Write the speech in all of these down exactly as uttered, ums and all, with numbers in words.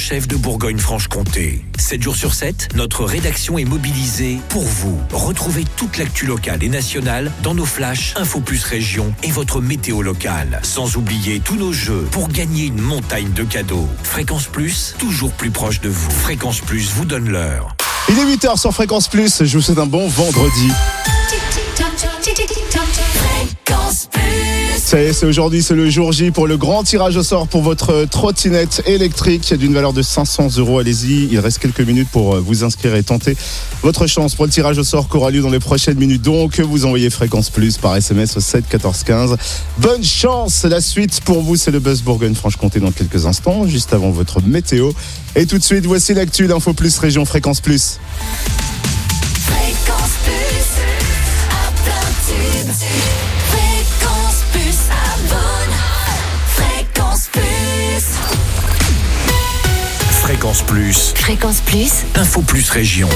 chef de Bourgogne-Franche-Comté. sept jours sur sept, notre rédaction est mobilisée pour vous. Retrouvez toute l'actu locale et nationale dans nos flashs Info Plus Région et votre météo locale. Sans oublier tous nos jeux pour gagner une montagne de cadeaux. Fréquence Plus, toujours plus proche de vous. Fréquence Plus vous donne l'heure. Il est huit heures sur Fréquence Plus, je vous souhaite un bon vendredi. Ça y est, c'est aujourd'hui, c'est le jour J pour le grand tirage au sort pour votre trottinette électrique d'une valeur de cinq cents euros. Allez-y, il reste quelques minutes pour vous inscrire et tenter votre chance pour le tirage au sort qui aura lieu dans les prochaines minutes. Donc, vous envoyez Fréquence Plus par S M S au sept quatorze quinze. Bonne chance. La suite pour vous, c'est le Buzz Bourgogne-Franche-Comté dans quelques instants, juste avant votre météo. Et tout de suite, voici l'actu d'Info Plus Région Fréquence Plus. Fréquence Plus, à plein tube. Fréquence Plus, abonne. Fréquence Plus. Fréquence Plus. Fréquence Plus. Info Plus Région.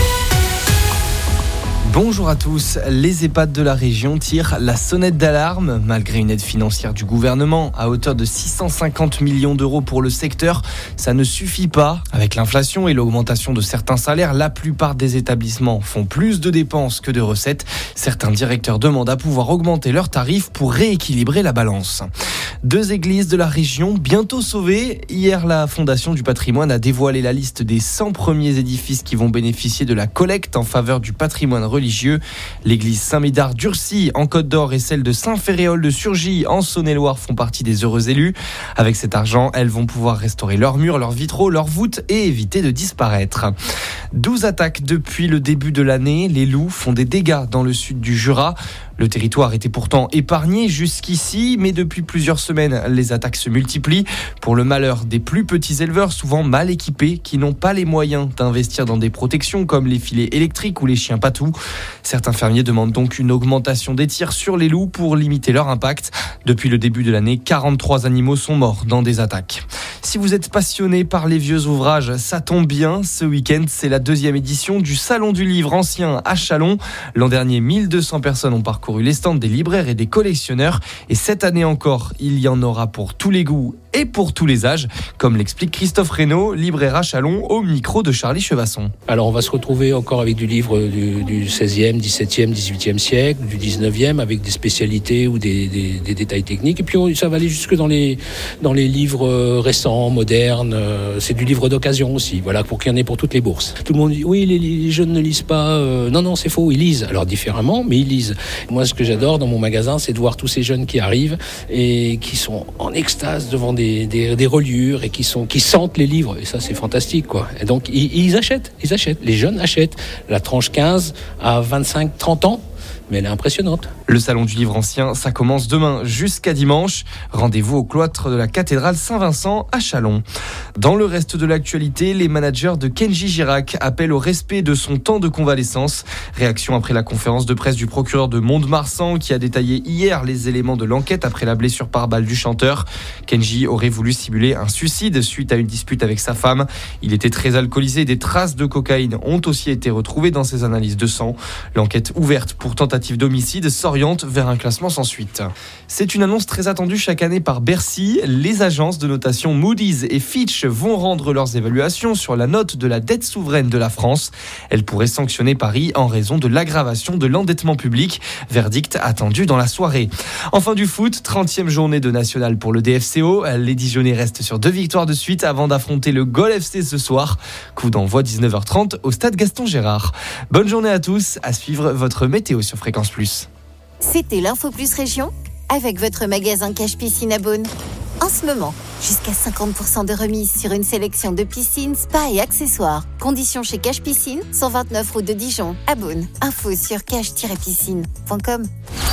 Bonjour à tous, les EHPAD de la région tirent la sonnette d'alarme. Malgré une aide financière du gouvernement à hauteur de six cent cinquante millions d'euros pour le secteur, ça ne suffit pas. Avec l'inflation et l'augmentation de certains salaires, la plupart des établissements font plus de dépenses que de recettes. Certains directeurs demandent à pouvoir augmenter leurs tarifs pour rééquilibrer la balance. Deux églises de la région bientôt sauvées. Hier, la Fondation du patrimoine a dévoilé la liste des cent premiers édifices qui vont bénéficier de la collecte en faveur du patrimoine religieux. L'église Saint-Médard d'Urcy en Côte d'Or et celle de Saint-Féréol de Surgy en Saône-et-Loire font partie des heureux élus. Avec cet argent, elles vont pouvoir restaurer leurs murs, leurs vitraux, leurs voûtes et éviter de disparaître. douze attaques depuis le début de l'année. Les loups font des dégâts dans le sud du Jura. Le territoire était pourtant épargné jusqu'ici, mais depuis plusieurs semaines, les attaques se multiplient. Pour le malheur des plus petits éleveurs, souvent mal équipés, qui n'ont pas les moyens d'investir dans des protections comme les filets électriques ou les chiens patous. Certains fermiers demandent donc une augmentation des tirs sur les loups pour limiter leur impact. Depuis le début de l'année, quarante-trois animaux sont morts dans des attaques. Si vous êtes passionné par les vieux ouvrages, ça tombe bien. Ce week-end, c'est la deuxième édition du Salon du Livre ancien à Châlons. L'an dernier, mille deux cents personnes ont parcouru les stands des libraires et des collectionneurs. Et cette année encore, il y en aura pour tous les goûts et pour tous les âges, comme l'explique Christophe Reynaud, libraire à Châlons, au micro de Charlie Chevasson. Alors on va se retrouver encore avec du livre du, du seizième, dix-septième, dix-huitième siècle, du dix-neuvième, avec des spécialités ou des, des, des détails techniques. Et puis on, ça va aller jusque dans les, dans les livres récents, modernes. C'est du livre d'occasion aussi, voilà, pour qu'il y en ait pour toutes les bourses. Tout le monde dit, oui, les, les jeunes ne lisent pas. Euh, non, non, c'est faux, ils lisent. Alors différemment, mais ils lisent. Moi, ce que j'adore dans mon magasin, c'est de voir tous ces jeunes qui arrivent et qui sont en extase devant des Des, des, des reliures et qui, sont, qui sentent les livres. Et ça, c'est fantastique, quoi. Et donc, ils, ils achètent, ils achètent. Les jeunes achètent. La tranche quinze à vingt-cinq trente ans, mais elle est impressionnante. Le Salon du Livre ancien, ça commence demain jusqu'à dimanche. Rendez-vous au cloître de la cathédrale Saint-Vincent à Châlons. Dans le reste de l'actualité, les managers de Kenji Girac appellent au respect de son temps de convalescence. Réaction après la conférence de presse du procureur de Mont-de-Marsan qui a détaillé hier les éléments de l'enquête après la blessure par balle du chanteur. Kenji aurait voulu simuler un suicide suite à une dispute avec sa femme. Il était très alcoolisé. Des traces de cocaïne ont aussi été retrouvées dans ses analyses de sang. L'enquête ouverte pour tentative d'homicide s'oriente vers un classement sans suite. C'est une annonce très attendue chaque année par Bercy. Les agences de notation Moody's et Fitch vont rendre leurs évaluations sur la note de la dette souveraine de la France. Elles pourraient sanctionner Paris en raison de l'aggravation de l'endettement public. Verdict attendu dans la soirée. Enfin du foot, trentième journée de nationale pour le D F C O. Les Dijonais restent sur deux victoires de suite avant d'affronter le Gol F C ce soir. Coup d'envoi dix-neuf heures trente au stade Gaston Gérard. Bonne journée à tous. À suivre votre météo sur Fréquence Plus. C'était l'Info Plus Région avec votre magasin Cache Piscine à Beaune. En ce moment, jusqu'à cinquante pour cent de remise sur une sélection de piscines, spas et accessoires. Conditions chez Cache Piscine, cent vingt-neuf route de Dijon, à Beaune. Info sur cache tiret piscine point com.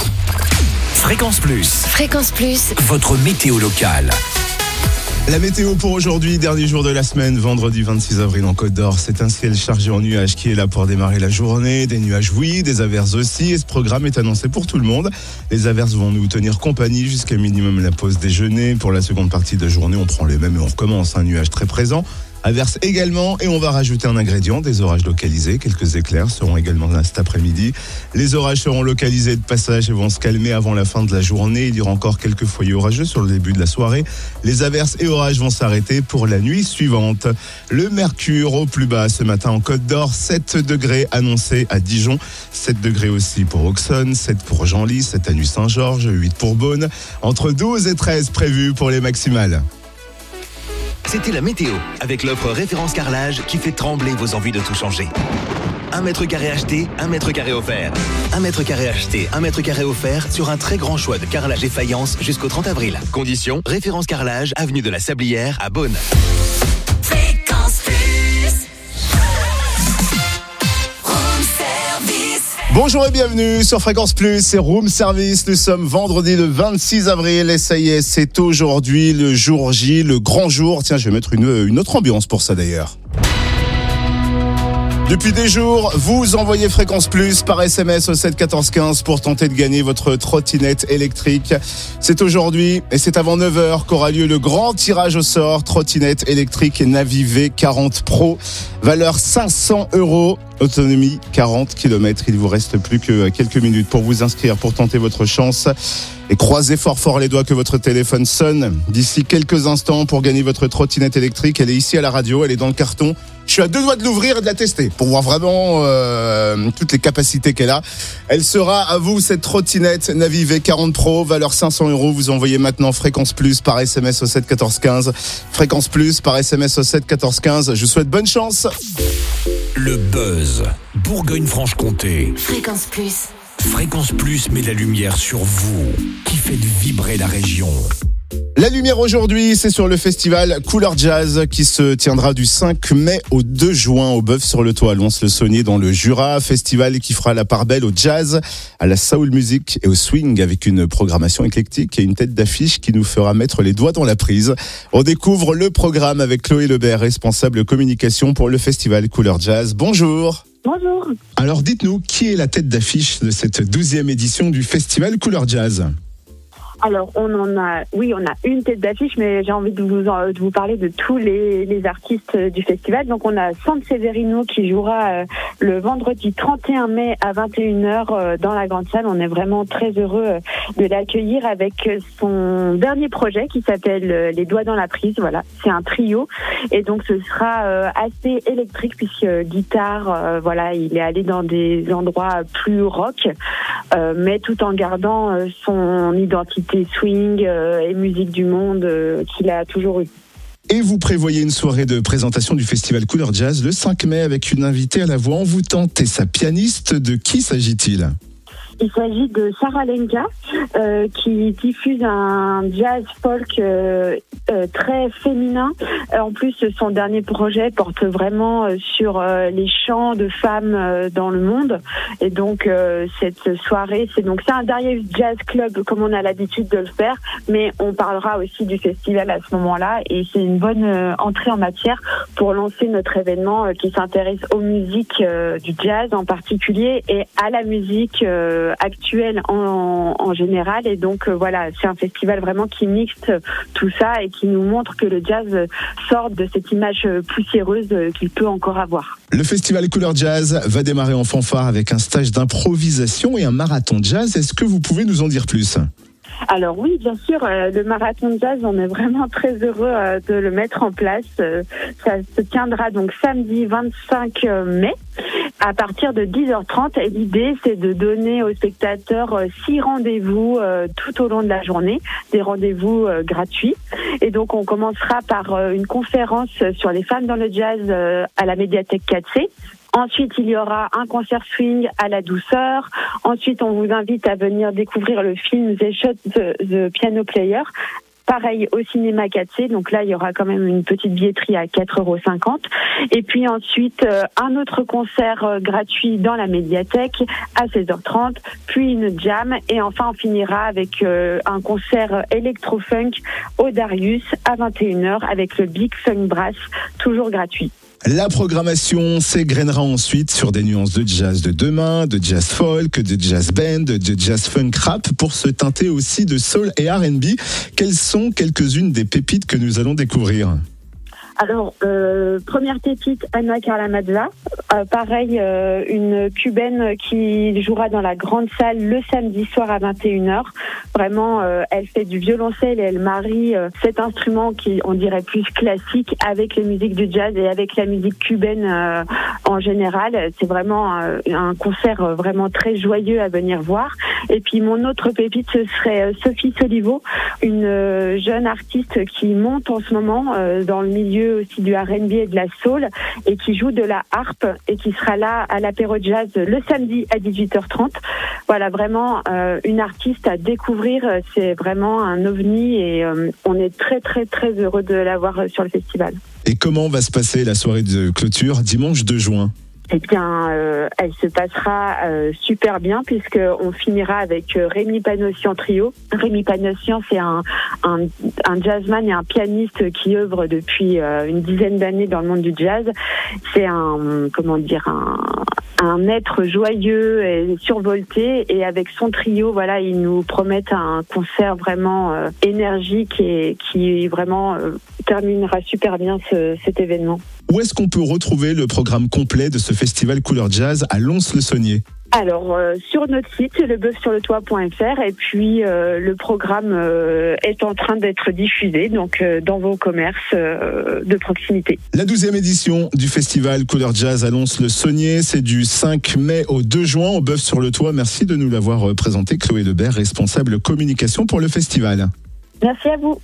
Fréquence Plus. Fréquence Plus. Votre météo locale. La météo pour aujourd'hui, dernier jour de la semaine, vendredi vingt-six avril en Côte d'Or. C'est un ciel chargé en nuages qui est là pour démarrer la journée. Des nuages oui, des averses aussi. Et ce programme est annoncé pour tout le monde. Les averses vont nous tenir compagnie jusqu'à minimum la pause déjeuner. Pour la seconde partie de journée, on prend les mêmes et on recommence. Un nuage très présent. Averse également, et on va rajouter un ingrédient, des orages localisés. Quelques éclairs seront également là cet après-midi. Les orages seront localisés de passage et vont se calmer avant la fin de la journée. Il y aura encore quelques foyers orageux sur le début de la soirée. Les averses et orages vont s'arrêter pour la nuit suivante. Le mercure au plus bas ce matin en Côte d'Or, sept degrés annoncés à Dijon, sept degrés aussi pour Auxonne, sept pour Genlis, sept à Nuit-Saint-Georges, huit pour Beaune, entre douze et treize prévus pour les maximales. C'était la météo, avec l'offre Référence Carrelage qui fait trembler vos envies de tout changer. Un mètre carré acheté, un mètre carré offert. Un mètre carré acheté, un mètre carré offert sur un très grand choix de carrelage et faïence jusqu'au trente avril. Conditions, Référence Carrelage, avenue de la Sablière à Beaune. Fréquence Plus. Room Service. Bonjour et bienvenue sur Fréquence Plus, c'est Room Service. Nous sommes vendredi le vingt-six avril et ça y est, c'est aujourd'hui le jour J, le grand jour. Tiens, je vais mettre une, une autre ambiance pour ça d'ailleurs. Depuis des jours, vous envoyez Fréquence Plus par S M S au sept quatorze quinze pour tenter de gagner votre trottinette électrique. C'est aujourd'hui et c'est avant neuf heures qu'aura lieu le grand tirage au sort trottinette électrique Navi V quarante Pro. Valeur cinq cents euros, autonomie quarante kilomètres. Il vous reste plus que quelques minutes pour vous inscrire, pour tenter votre chance. Et croisez fort fort les doigts que votre téléphone sonne d'ici quelques instants pour gagner votre trottinette électrique. Elle est ici à la radio, elle est dans le carton. Je suis à deux doigts de l'ouvrir et de la tester pour voir vraiment euh, toutes les capacités qu'elle a. Elle sera à vous, cette trottinette Navi V quarante Pro, valeur cinq cents euros. Vous envoyez maintenant Fréquence Plus par S M S au sept quatorze quinze. Fréquence Plus par S M S au sept quatorze quinze. Je vous souhaite bonne chance. Le buzz, Bourgogne-Franche-Comté. Fréquence Plus. Fréquence Plus met la lumière sur vous, qui faites vibrer la région. La lumière aujourd'hui, c'est sur le festival Couleur Jazz qui se tiendra du cinq mai au deux juin au Bœuf-sur-le-Toit à Lons-le-Saunier dans le Jura. Festival qui fera la part belle au jazz, à la soul music et au swing avec une programmation éclectique et une tête d'affiche qui nous fera mettre les doigts dans la prise. On découvre le programme avec Chloé Lebert, responsable communication pour le festival Couleur Jazz. Bonjour. Bonjour. Alors dites-nous, qui est la tête d'affiche de cette douzième édition du festival Couleur Jazz ? Alors, on en a, oui, on a une tête d'affiche, mais j'ai envie de vous, en, de vous parler de tous les, les artistes du festival. Donc, on a San Severino qui jouera euh, le vendredi trente et un mai à vingt et une heures euh, dans la grande salle. On est vraiment très heureux euh, de l'accueillir avec son dernier projet qui s'appelle euh, Les Doigts dans la Prise. Voilà, c'est un trio. Et donc, ce sera euh, assez électrique puisque euh, guitare, euh, voilà, il est allé dans des endroits plus rock, euh, mais tout en gardant euh, son identité swing euh, et musique du monde euh, qu'il a toujours eu. Et vous prévoyez une soirée de présentation du festival Couleur Jazz le cinq mai avec une invitée à la voix envoûtante et sa pianiste. De qui s'agit-il ? Il s'agit de Sarah Lenka euh, qui diffuse un jazz folk euh, euh, très féminin. Euh, en plus, son dernier projet porte vraiment euh, sur euh, les chants de femmes euh, dans le monde. Et donc euh, cette soirée, c'est donc c'est un Darius Jazz Club comme on a l'habitude de le faire, mais on parlera aussi du festival à ce moment-là. Et c'est une bonne euh, entrée en matière pour lancer notre événement euh, qui s'intéresse aux musiques euh, du jazz en particulier et à la musique euh, actuelle en, en général. Et donc euh, voilà, c'est un festival vraiment qui mixte tout ça et qui nous montre que le jazz sort de cette image poussiéreuse qu'il peut encore avoir. Le festival Couleur Jazz va démarrer en fanfare avec un stage d'improvisation et un marathon jazz. Est-ce que vous pouvez nous en dire plus ? Alors oui, bien sûr, euh, le marathon de jazz, on est vraiment très heureux euh, de le mettre en place. Euh, ça se tiendra donc samedi vingt-cinq mai à partir de dix heures trente. Et l'idée, c'est de donner aux spectateurs euh, six rendez-vous euh, tout au long de la journée, des rendez-vous euh, gratuits. Et donc, on commencera par euh, une conférence sur les femmes dans le jazz euh, à la médiathèque quatre C. Ensuite, il y aura un concert swing à la douceur. Ensuite, on vous invite à venir découvrir le film The Shot the, the Piano Player. Pareil au cinéma quatre C, donc là il y aura quand même une petite billetterie à quatre euros cinquante. Et puis ensuite euh, un autre concert euh, gratuit dans la médiathèque à seize heures trente, puis une jam et enfin on finira avec euh, un concert électro-funk au Darius à vingt et une heures avec le Big Funk Brass, toujours gratuit. La programmation s'égrènera ensuite sur des nuances de jazz de demain, de jazz folk, de jazz band, de jazz funk rap pour se teinter aussi de soul et R and B. Quelles sont quelques-unes des pépites que nous allons découvrir ? Alors, euh, première pépite, Anna Carla Madza. Euh, pareil, euh, une cubaine qui jouera dans la grande salle le samedi soir à vingt et une heures. Vraiment, euh, elle fait du violoncelle et elle marie euh, cet instrument qui, on dirait, plus classique avec les musiques du jazz et avec la musique cubaine euh, en général. C'est vraiment euh, un concert euh, vraiment très joyeux à venir voir. Et puis, mon autre pépite, ce serait euh, Sophie Solivo, une euh, jeune artiste qui monte en ce moment euh, dans le milieu aussi du R and B et de la soul et qui joue de la harpe et qui sera là à l'apéro jazz le samedi à dix-huit heures trente. Voilà, vraiment euh, une artiste à découvrir. C'est vraiment un ovni et euh, on est très très très heureux de l'avoir sur le festival. Et comment va se passer la soirée de clôture dimanche deux juin ? Eh bien, euh, elle se passera euh, super bien puisque on finira avec euh, Rémi Panossian trio. Rémi Panossian, c'est un, un un jazzman et un pianiste qui œuvre depuis euh, une dizaine d'années dans le monde du jazz. C'est un comment dire un un être joyeux et survolté et avec son trio, voilà, ils nous promettent un concert vraiment euh, énergique et qui vraiment euh, terminera super bien ce, cet événement. Où est-ce qu'on peut retrouver le programme complet de ce festival Couleur Jazz à Lons-le-Saunier ? Alors, euh, sur notre site, le boeuf sur le toit point f r, et puis euh, le programme euh, est en train d'être diffusé, donc euh, dans vos commerces euh, de proximité. La douzième édition du festival Couleur Jazz à Lons-le-Saunier, c'est du cinq mai au deux juin au boeuf sur le toit. Merci de nous l'avoir présenté, Chloé Lebert, responsable communication pour le festival. Merci à vous.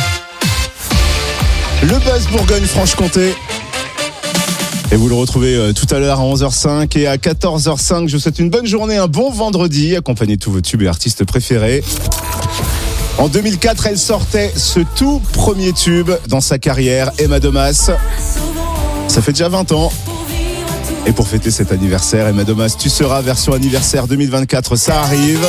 Le Buzz Bourgogne-Franche-Comté. Et vous le retrouvez euh, tout à l'heure à onze heures cinq et à quatorze heures cinq. Je vous souhaite une bonne journée, un bon vendredi, accompagné de tous vos tubes et artistes préférés. En deux mille quatre, elle sortait ce tout premier tube dans sa carrière, Emma Domas. Ça fait déjà vingt ans. Et pour fêter cet anniversaire, Emma Domas, tu seras version anniversaire deux mille vingt-quatre, ça arrive.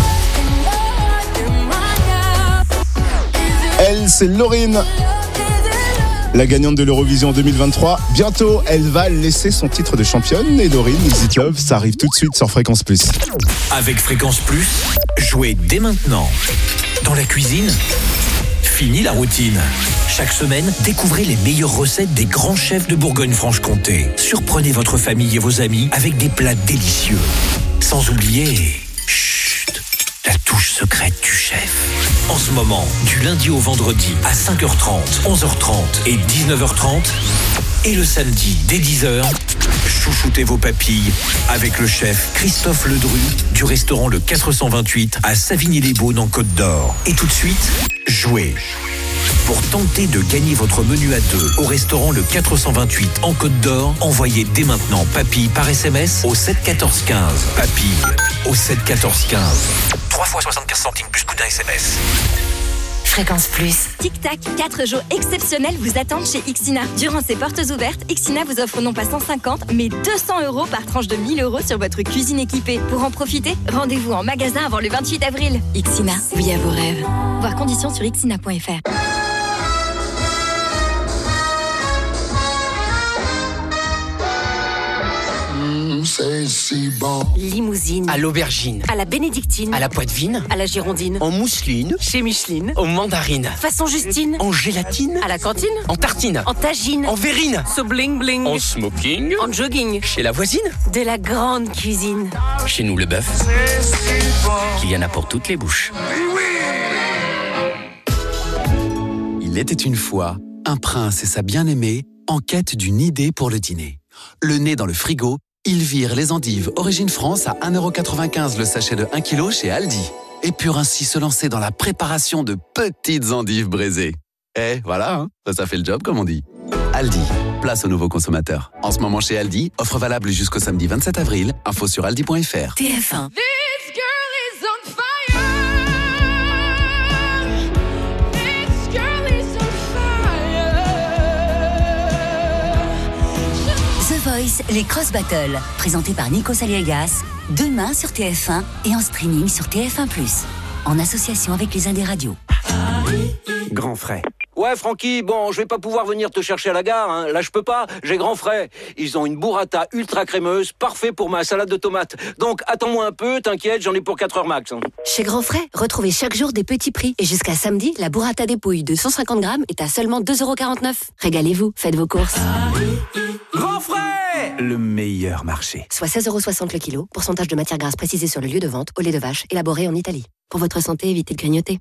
Elle, c'est Lauryn, la gagnante de l'Eurovision deux mille vingt-trois. Bientôt, elle va laisser son titre de championne. Et Lauryn, Is It Love, ça arrive tout de suite sur Fréquence Plus. Avec Fréquence Plus, jouez dès maintenant. Dans la cuisine, fini la routine. Chaque semaine, découvrez les meilleures recettes des grands chefs de Bourgogne-Franche-Comté. Surprenez votre famille et vos amis avec des plats délicieux. Sans oublier... Chut, la touche secrète du chef. En ce moment, du lundi au vendredi à cinq heures trente, onze heures trente et dix-neuf heures trente. Et le samedi, dès dix heures, chouchoutez vos papilles avec le chef Christophe Ledru du restaurant Le quatre cent vingt-huit à Savigny-les-Beaunes en Côte d'Or. Et tout de suite, jouez. Pour tenter de gagner votre menu à deux au restaurant Le quatre cent vingt-huit en Côte d'Or, envoyez dès maintenant papille par S M S au sept quatorze quinze. Papille au sept quatorze quinze. trois fois soixante-quinze centimes plus coût d'un S M S. Fréquence Plus. Tic Tac, quatre jours exceptionnels vous attendent chez Ixina. Durant ces portes ouvertes, Ixina vous offre non pas cent cinquante, mais deux cents euros par tranche de mille euros sur votre cuisine équipée. Pour en profiter, rendez-vous en magasin avant le vingt-huit avril. Ixina, oui à vos rêves. Voir conditions sur ixina point f r. Limousine. À l'aubergine. À la bénédictine. À la poitevine. À la girondine. En mousseline. Chez Micheline. Aux mandarines. Façon Justine. En gélatine. À la cantine. En tartine. En tagine. En verrine. So bling bling. En smoking. En jogging. Chez la voisine. De la grande cuisine. Chez nous, le bœuf. Il y en a pour toutes les bouches. Il était une fois un prince et sa bien-aimée en quête d'une idée pour le dîner. Le nez dans le frigo, ils virent les endives Origine France à un euro quatre-vingt-quinze le sachet de un kilo chez Aldi. Et purent ainsi se lancer dans la préparation de petites endives braisées. Eh, voilà, hein, ça, ça fait le job comme on dit. Aldi, place aux nouveaux consommateurs. En ce moment chez Aldi, offre valable jusqu'au samedi vingt-sept avril. Info sur aldi point f r. T F un. Les Cross Battles, présentés par Nikos Aliagas, demain sur T F un et en streaming sur T F un plus, en association avec les Indes Radios. Grand frais. Ouais, Francky, bon, je vais pas pouvoir venir te chercher à la gare, hein. Là, je peux pas, j'ai grand frais. Ils ont une burrata ultra crémeuse, parfait pour ma salade de tomates. Donc, attends-moi un peu, t'inquiète, j'en ai pour quatre heures max. Hein. Chez Grand Frais, retrouvez chaque jour des petits prix. Et jusqu'à samedi, la burrata des Pouilles de cent cinquante grammes est à seulement deux euros quarante-neuf. Régalez-vous, faites vos courses. Grand Frais, le meilleur marché. Soit seize euros soixante le kilo, pourcentage de matière grasse précisé sur le lieu de vente, au lait de vache, élaboré en Italie. Pour votre santé, évitez de grignoter.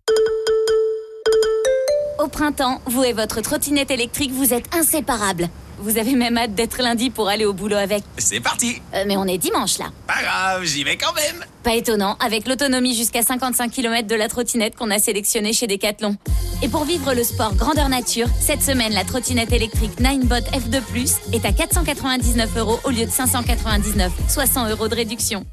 Au printemps, vous et votre trottinette électrique, vous êtes inséparables. Vous avez même hâte d'être lundi pour aller au boulot avec. C'est parti. Euh, mais on est dimanche là. Pas grave, j'y vais quand même. Pas étonnant, avec l'autonomie jusqu'à cinquante-cinq kilomètres de la trottinette qu'on a sélectionnée chez Decathlon. Et pour vivre le sport grandeur nature, cette semaine, la trottinette électrique Ninebot F deux plus est à quatre cent quatre-vingt-dix-neuf euros au lieu de cinq cent quatre-vingt-dix-neuf, soit cent euros de réduction.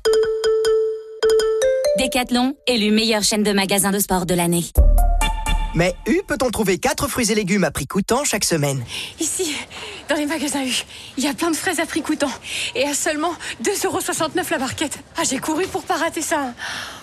Decathlon, élu meilleure chaîne de magasins de sport de l'année. Mais U peut-on trouver quatre fruits et légumes à prix coûtant chaque semaine? Ici, dans les magasins U, il y a plein de fraises à prix coûtant. Et à seulement deux euros soixante-neuf la barquette. Ah, j'ai couru pour pas rater ça.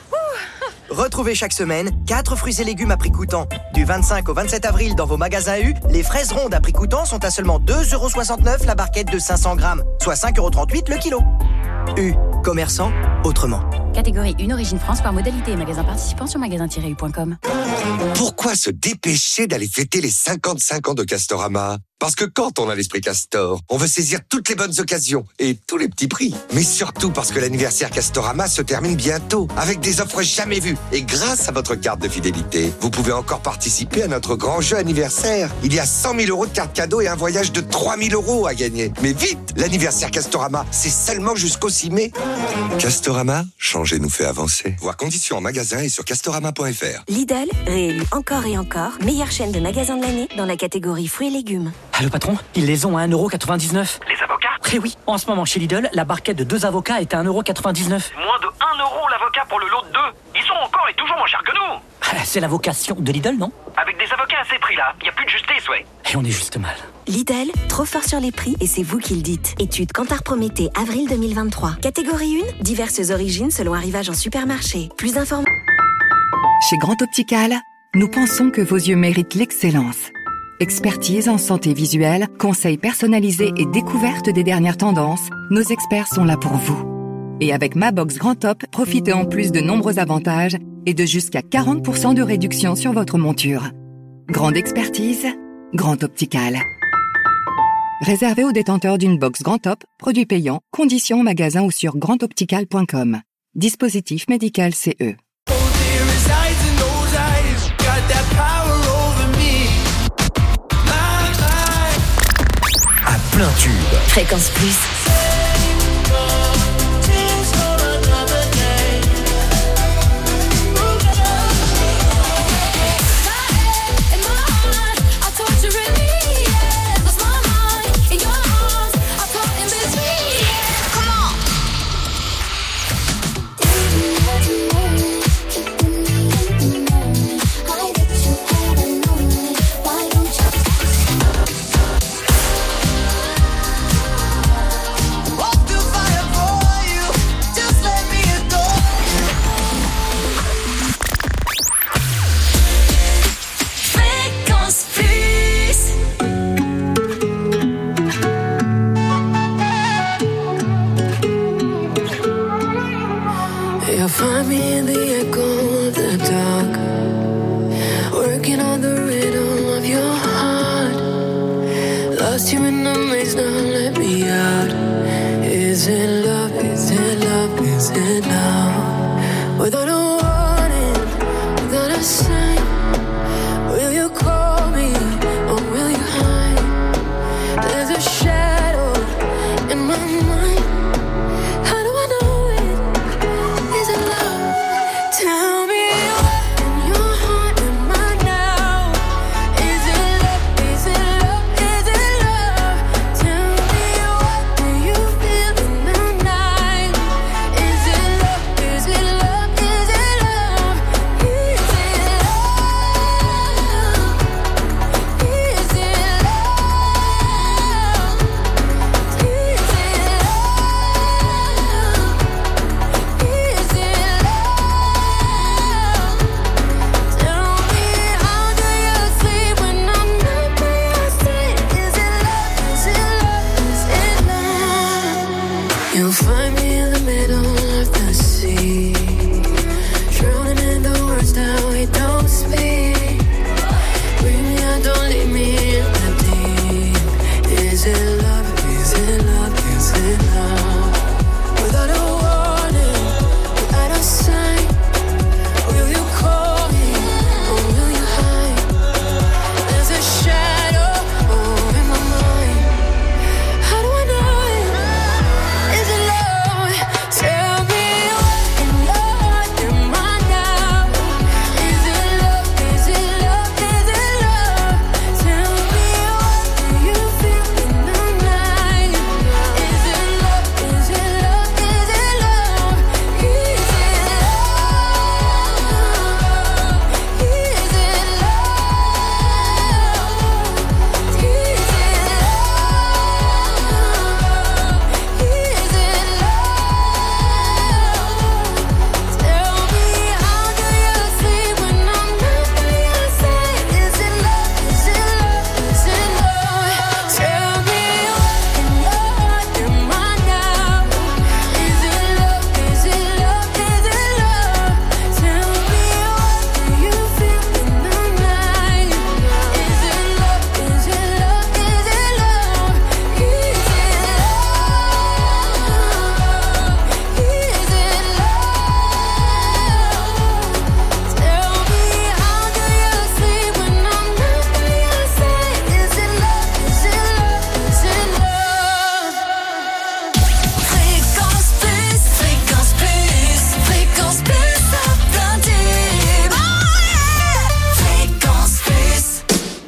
Ouh. Retrouvez chaque semaine quatre fruits et légumes à prix coûtant. Du vingt-cinq au vingt-sept avril dans vos magasins U, les fraises rondes à prix coûtant sont à seulement deux euros soixante-neuf la barquette de cinq cents grammes, soit cinq euros trente-huit le kilo. U, commerçant autrement. Catégorie une, origine France, par modalité et magasin participant sur magasin tiret u point com. Pourquoi se dépêcher d'aller fêter les cinquante-cinq ans de Castorama? Parce que quand on a l'esprit Castor, on veut saisir toutes les bonnes occasions et tous les petits prix. Mais surtout parce que l'anniversaire Castorama se termine bientôt avec des offres jamais vues. Et grâce à votre carte de fidélité, vous pouvez encore participer à notre grand jeu anniversaire. Il y a cent mille euros de cartes cadeaux et un voyage de trois mille euros à gagner. Mais vite, l'anniversaire Castorama, c'est seulement jusqu'au six mai. Castorama, changer nous fait avancer. Voir conditions en magasin et sur castorama point f r. Lidl, réélu encore et encore, meilleure chaîne de magasins de l'année dans la catégorie fruits et légumes. Allô patron, ils les ont à un euro quatre-vingt-dix-neuf. Les avocats? Eh oui, en ce moment chez Lidl, la barquette de deux avocats est à un euro quatre-vingt-dix-neuf. Moins de un euro l'avocat pour le lot de deux. Ils sont encore et toujours moins chers que nous. Ah, c'est la vocation de Lidl, non? Avec des avocats à ces prix-là, il n'y a plus de justice, ouais. Et on est juste mal. Lidl, trop fort sur les prix et c'est vous qui le dites. Étude Kantar Prométhée, avril deux mille vingt-trois. Catégorie un, diverses origines selon arrivage en supermarché. Plus d'informations. Chez Grand Optical, nous pensons que vos yeux méritent l'excellence. Expertise en santé visuelle, conseils personnalisés et découverte des dernières tendances, nos experts sont là pour vous. Et avec Ma Box Grand Top, profitez en plus de nombreux avantages et de jusqu'à quarante pour cent de réduction sur votre monture. Grande expertise, Grand Optical. Réservé aux détenteurs d'une box Grand Top, produit payant, conditions en magasin ou sur grand optical point com. Dispositif médical C E. À plein tube. Fréquence Plus. Find me in the echo of the dark, working on the rhythm of your heart. Lost you in the maze, now let me out. Is it love, is it love, is it love? Without a warning, without a sign, will you call me or will you hide? There's a shadow in my mind. How do I know? Tell me what in your heart am I now? Is it love, is it love, is it love? Tell me what do you feel in the night? Is it love, is it love, is it love? Is it love? find me in the middle of the sea, drowning in the words that we don't speak. Bring me out, don't leave me in the deep. Is it love? Is it love? Is it love? Without a warning, without a sign, will you call me or will you hide? There's a shadow over my mind. How do I know it? Is it love? Tell me what in love am I now? Is it love? Is it love? Is it love? Tell me what do you feel in the night? Is it love? Is it love? Is it love? Is it love? Is it love? Is it Tell me, how do you sleep when I'm not by your side? Is it love? Is it love? Is it love? Tell me what in love am I now? Is it love? Is it love? Is it love? Tell me, what do you feel in the night? Is it love? Is it love? Is it love? Is it love? Is it love? Is it love? Tell me, how do you sleep when I'm not by your side? Is it love? Is it love? Is it love? Fréquence plus, fréquence plus, fréquence plus, ça plein tube. Oh yeah! Fréquence plus.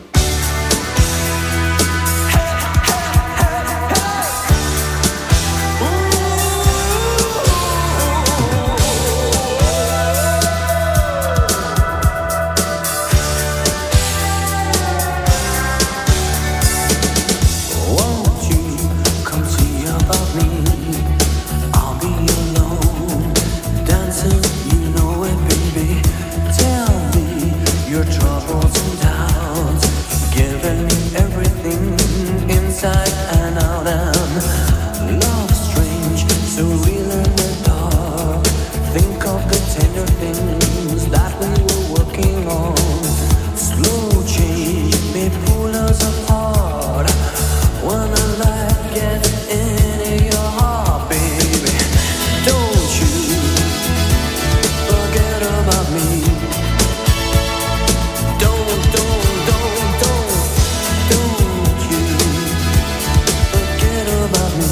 Won't you come see about me? I'll be alone, dancing, you know it, baby. Tell me your troubles and doubts, giving me everything inside and out. And love strange, so real in the dark. Think of the tender things that we were working on. Slow change may pull us apart. When a light gets into your heart, baby, don't you forget about me. Don't, don't, don't, don't, don't you forget about me.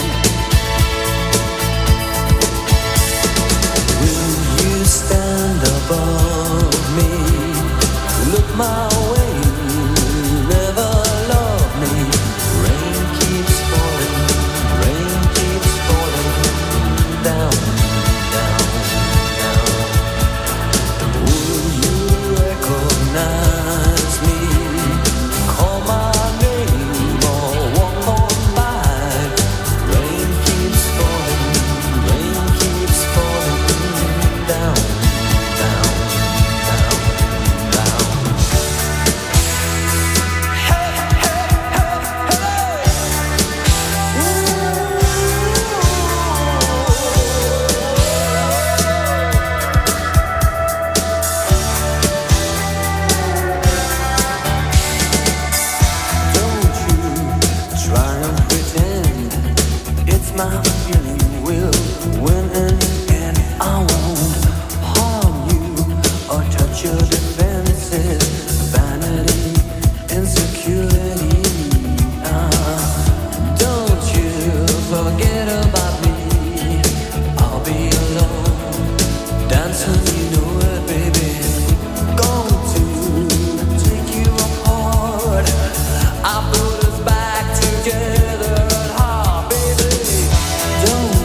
Will you stand above me? Look my way, never love me. Rain keeps falling, rain keeps falling down, down, down. Will you recognize me? Call my name or walk on by. Rain keeps falling, rain keeps falling down, down, down, down. Don't you try and pretend it's my feeling. Will win in the end. I won't harm you or touch your defenses. Vanity, insecurity. Ah, don't you forget about me. I'll be alone, dancing, you know it, baby. Going to take you apart. I put us back together at heart, baby. Don't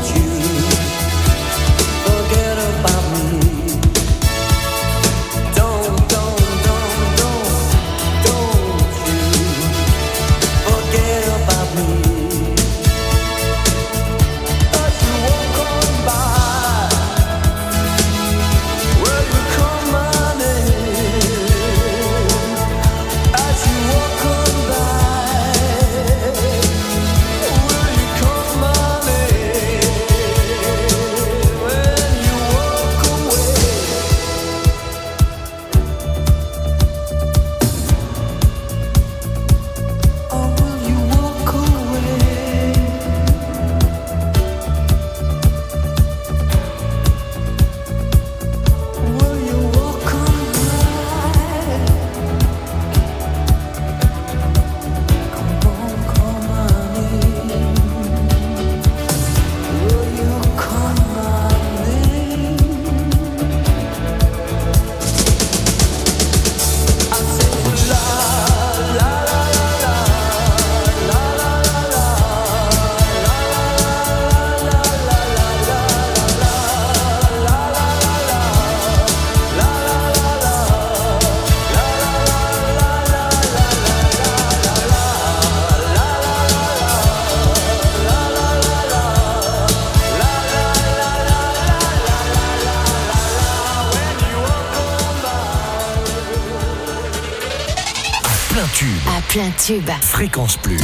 plein tube. Fréquence Plus.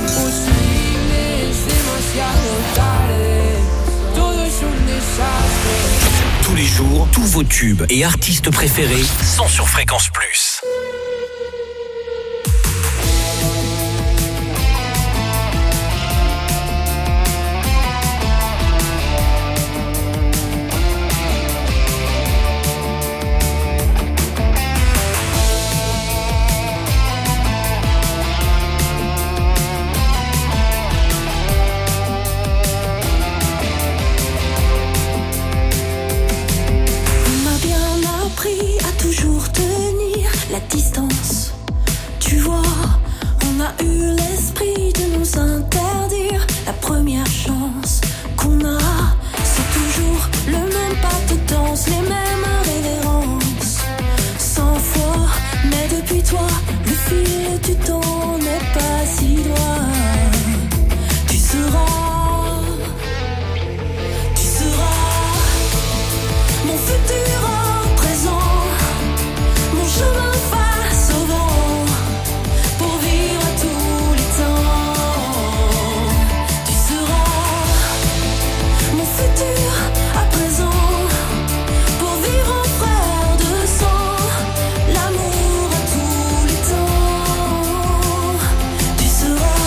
Tous les jours, tous vos tubes et artistes préférés sont sur Fréquence Plus. La distance, tu vois, on a eu l'esprit de nous interdire. La première chance qu'on a, c'est toujours le même pas de danse, les mêmes révérences. Cent fois, mais depuis toi, le fil du temps n'est pas si droit. Tu seras, tu seras mon futur en présent. Mon chemin face au vent, pour vivre à tous les temps. Tu seras mon futur à présent, pour vivre en frère de sang, l'amour à tous les temps. Tu seras.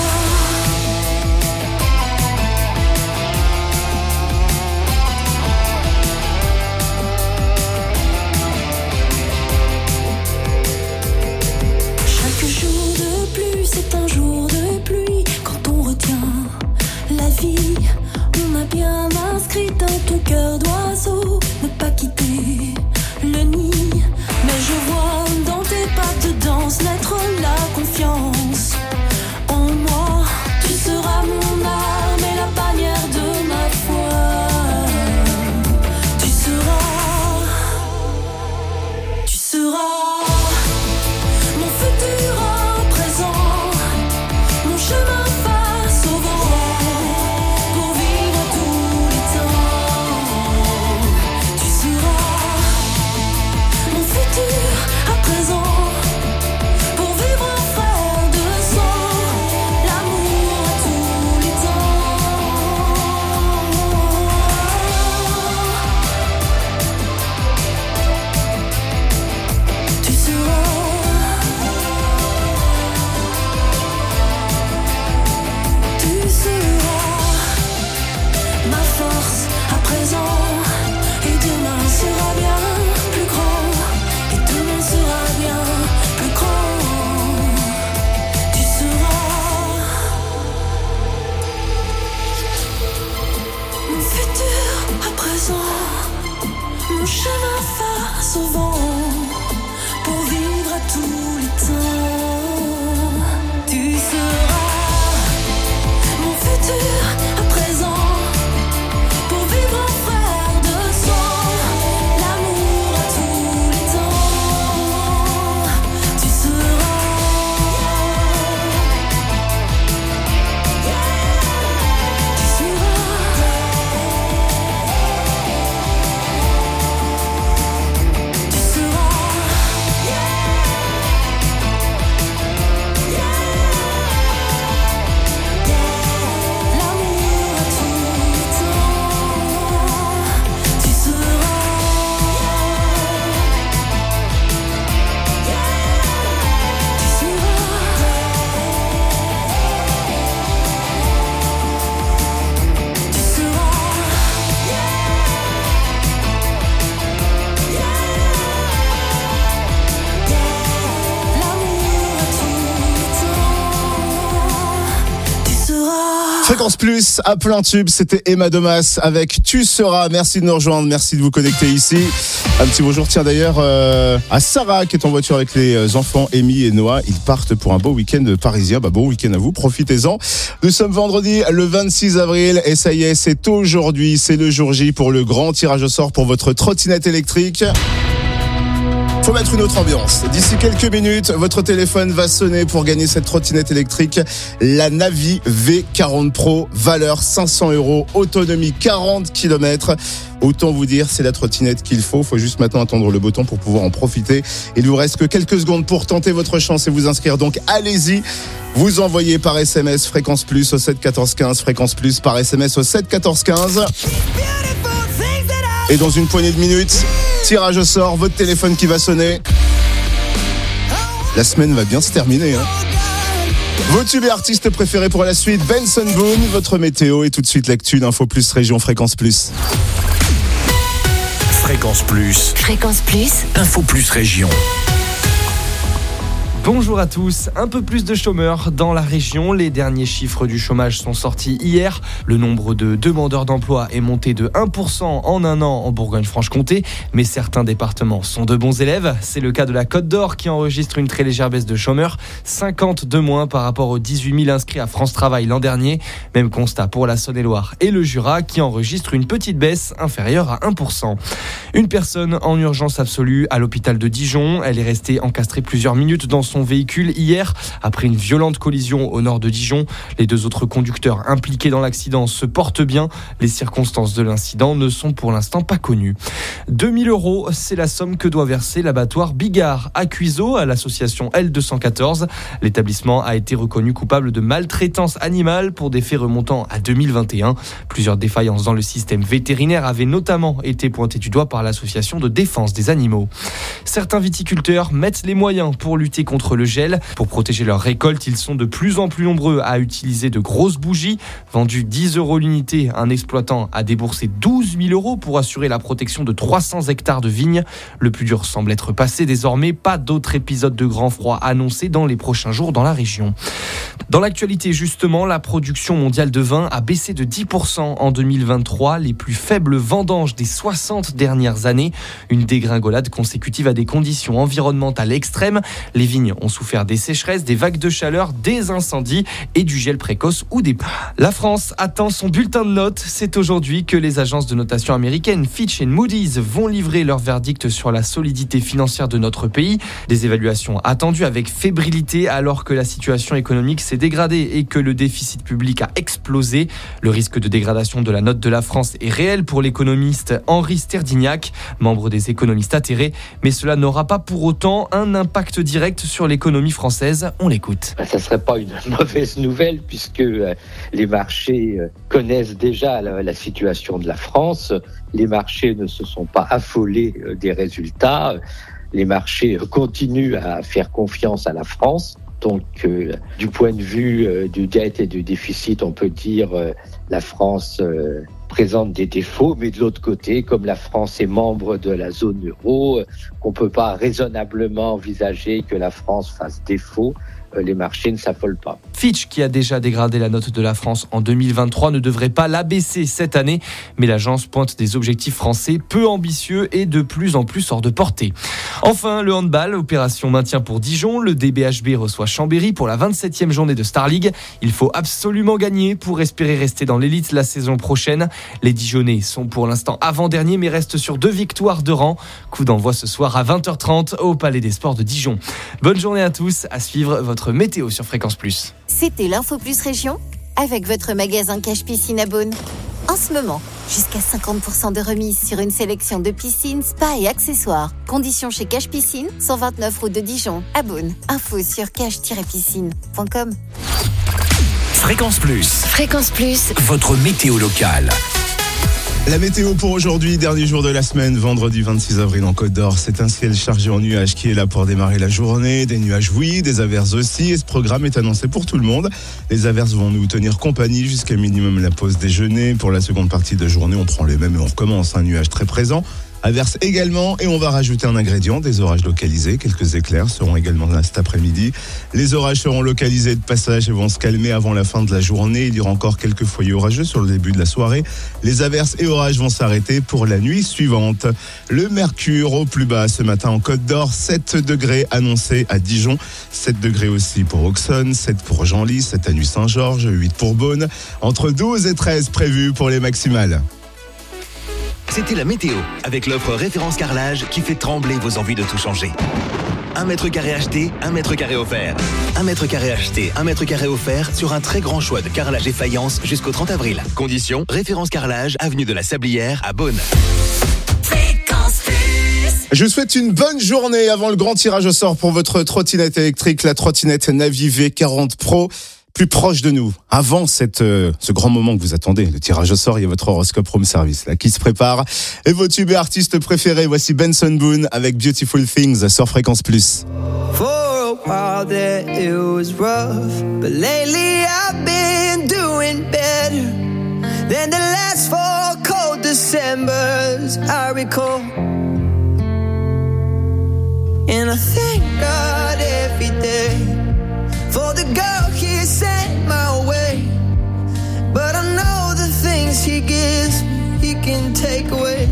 Chaque jour de pluie, c'est un jour de pluie. Quand on retient la vie, on a bien inscrit dans ton cœur d'oiseau ne pas quitter le nid. Mais je vois dans tes pas de danse naître la confiance en moi. Tu seras mon âme et la bannière de ma foi. Tu seras, tu seras mon futur en présent, mon chemin face au vent, pour vivre à tous les temps. Tu seras mon futur à présent, pour vivre en frère de sang, l'amour à tous les temps. Tu seras. Tu seras ma force à présent, et demain sera bien plus grand, et demain sera bien plus grand. Tu seras mon futur à présent, mon chemin face au vent, pour vivre à tous les temps. Tu seras mon futur à présent, pour vivre en frère de sang, l'amour à tous les temps. Tu seras, tu seras, tu seras. Fréquence Plus à plein tube, c'était Emma Domas avec Tu seras. Merci de nous rejoindre, merci de vous connecter ici. Un petit bonjour, tiens d'ailleurs euh, à Sarah qui est en voiture avec les enfants Amy et Noah. Ils partent pour un beau week-end parisien. Bah, bon week-end à vous, profitez-en. Nous sommes vendredi le vingt-six avril et ça y est, c'est aujourd'hui, c'est le jour J pour le grand tirage au sort pour votre trottinette électrique. Faut mettre une autre ambiance. D'ici quelques minutes, votre téléphone va sonner pour gagner cette trottinette électrique, la Navi V quarante Pro, valeur cinq cents euros, autonomie quarante kilomètres. Autant vous dire, c'est la trottinette qu'il faut. Faut juste maintenant attendre le bouton pour pouvoir en profiter. Il vous reste que quelques secondes pour tenter votre chance et vous inscrire. Donc allez-y. Vous envoyez par S M S Fréquence Plus au sept quatorze quinze, Fréquence Plus par S M S au sept quatorze quinze. Et dans une poignée de minutes, tirage au sort, votre téléphone qui va sonner. La semaine va bien se terminer, hein. Vos tubes et artistes préférés pour la suite, Benson Boone, votre météo et tout de suite l'actu d'Info Plus Région Fréquence Plus. Fréquence Plus. Fréquence Plus. Info Plus Région. Bonjour à tous. Un peu plus de chômeurs dans la région. Les derniers chiffres du chômage sont sortis hier. Le nombre de demandeurs d'emploi est monté de un pour cent en un an en Bourgogne-Franche-Comté. Mais certains départements sont de bons élèves. C'est le cas de la Côte d'Or qui enregistre une très légère baisse de chômeurs. cinquante de moins par rapport aux dix-huit mille inscrits à France Travail l'an dernier. Même constat pour la Saône-et-Loire et le Jura qui enregistrent une petite baisse inférieure à un pour cent. Une personne en urgence absolue à l'hôpital de Dijon. Elle est restée encastrée plusieurs minutes dans son son véhicule hier après une violente collision au nord de Dijon. Les deux autres conducteurs impliqués dans l'accident se portent bien. Les circonstances de l'incident ne sont pour l'instant pas connues. deux mille euros, c'est la somme que doit verser l'abattoir Bigard à Cuiseaux à l'association L deux cent quatorze. L'établissement a été reconnu coupable de maltraitance animale pour des faits remontant à deux mille vingt et un. Plusieurs défaillances dans le système vétérinaire avaient notamment été pointées du doigt par l'association de défense des animaux. Certains viticulteurs mettent les moyens pour lutter contre le gel. Pour protéger leur récolte, ils sont de plus en plus nombreux à utiliser de grosses bougies. Vendues dix euros l'unité, un exploitant a déboursé douze mille euros pour assurer la protection de trois cents hectares de vignes. Le plus dur semble être passé désormais. Pas d'autres épisodes de grand froid annoncés dans les prochains jours dans la région. Dans l'actualité, justement, la production mondiale de vin a baissé de dix pour cent en deux mille vingt-trois, les plus faibles vendanges des soixante dernières années. Une dégringolade consécutive à des conditions environnementales extrêmes. Les vignes ont souffert des sécheresses, des vagues de chaleur, des incendies et du gel précoce ou des... La France attend son bulletin de notes. C'est aujourd'hui que les agences de notation américaines Fitch et Moody's vont livrer leur verdict sur la solidité financière de notre pays. Des évaluations attendues avec fébrilité alors que la situation économique s'est dégradée et que le déficit public a explosé. Le risque de dégradation de la note de la France est réel pour l'économiste Henri Sterdignac, membre des économistes atterrés, mais cela n'aura pas pour autant un impact direct sur l'économie française. On l'écoute. Ça ne serait pas une mauvaise nouvelle puisque les marchés connaissent déjà la, la situation de la France. Les marchés ne se sont pas affolés des résultats. Les marchés continuent à faire confiance à la France. Donc, euh, du point de vue euh, du dette et du déficit, on peut dire euh, la France euh, présente des défauts, mais de l'autre côté, comme la France est membre de la zone euro, euh, on ne peut pas raisonnablement envisager que la France fasse défaut. Les marchés ne s'affolent pas. Fitch, qui a déjà dégradé la note de la France en deux mille vingt-trois, ne devrait pas l'abaisser cette année, mais l'agence pointe des objectifs français peu ambitieux et de plus en plus hors de portée. Enfin, le handball, opération maintien pour Dijon. Le D B H B reçoit Chambéry pour la vingt-septième journée de Star League. Il faut absolument gagner pour espérer rester dans l'élite la saison prochaine. Les Dijonnais sont pour l'instant avant-derniers, mais restent sur deux victoires de rang. Coup d'envoi ce soir à vingt heures trente au Palais des Sports de Dijon. Bonne journée à tous, à suivre votre météo sur Fréquence Plus. C'était l'Info Plus Région avec votre magasin Cache Piscine à Beaune. En ce moment, jusqu'à cinquante pour cent de remise sur une sélection de piscines, spas et accessoires. Conditions chez Cache Piscine, cent vingt-neuf route de Dijon, à Beaune. Info sur cache tiret piscine point com. Fréquence Plus. Fréquence Plus. Votre météo locale. La météo pour aujourd'hui, dernier jour de la semaine, vendredi vingt-six avril en Côte d'Or. C'est un ciel chargé en nuages qui est là pour démarrer la journée. Des nuages oui, des averses aussi. Et ce programme est annoncé pour tout le monde. Les averses vont nous tenir compagnie jusqu'à minimum la pause déjeuner. Pour la seconde partie de journée, on prend les mêmes et on recommence. Un nuage très présent. Averse également et on va rajouter un ingrédient, des orages localisés. Quelques éclairs seront également là cet après-midi. Les orages seront localisés de passage et vont se calmer avant la fin de la journée. Il y aura encore quelques foyers orageux sur le début de la soirée. Les averses et orages vont s'arrêter pour la nuit suivante. Le mercure au plus bas ce matin en Côte d'Or, sept degrés annoncés à Dijon, sept degrés aussi pour Auxonne, sept pour Genlis, sept à Nuit-Saint-Georges, huit pour Beaune, entre douze et treize prévus pour les maximales. C'était la météo, avec l'offre référence carrelage qui fait trembler vos envies de tout changer. Un mètre carré acheté, un mètre carré offert. Un mètre carré acheté, un mètre carré offert sur un très grand choix de carrelage et faïence jusqu'au trente avril. Conditions, référence carrelage, avenue de la Sablière à Beaune. Je vous souhaite une bonne journée avant le grand tirage au sort pour votre trottinette électrique, la trottinette Navi V quarante Pro. Plus proche de nous, avant cette, euh, ce grand moment que vous attendez, le tirage au sort, il y a votre horoscope room service là qui se prépare. Et vos tubes et artistes préférés, voici Benson Boone avec Beautiful Things sur Fréquence Plus. For a while there it was rough, but lately I've been doing better than the last four cold Decembers I recall. And I thank God every day for the girl he sent my way. But I know the things he gives me, he can take away.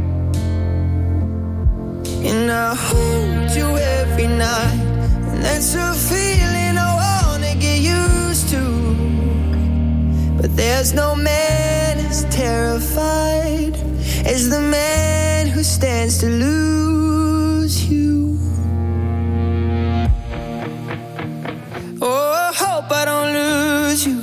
And I hold you every night, and that's a feeling I wanna get used to. But there's no man as terrified as the man who stands to lose you. Oh, I hope I don't lose you.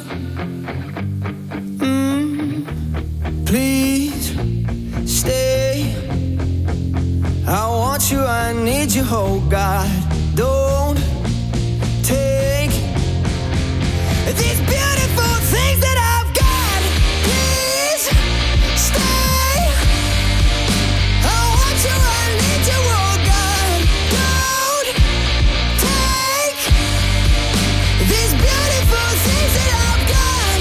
Mm, please stay. I want you, I need you, oh God. Don't take these beautiful things that I've got. Please stay. I want you, I need you, oh God. Don't take these beautiful things that I've got.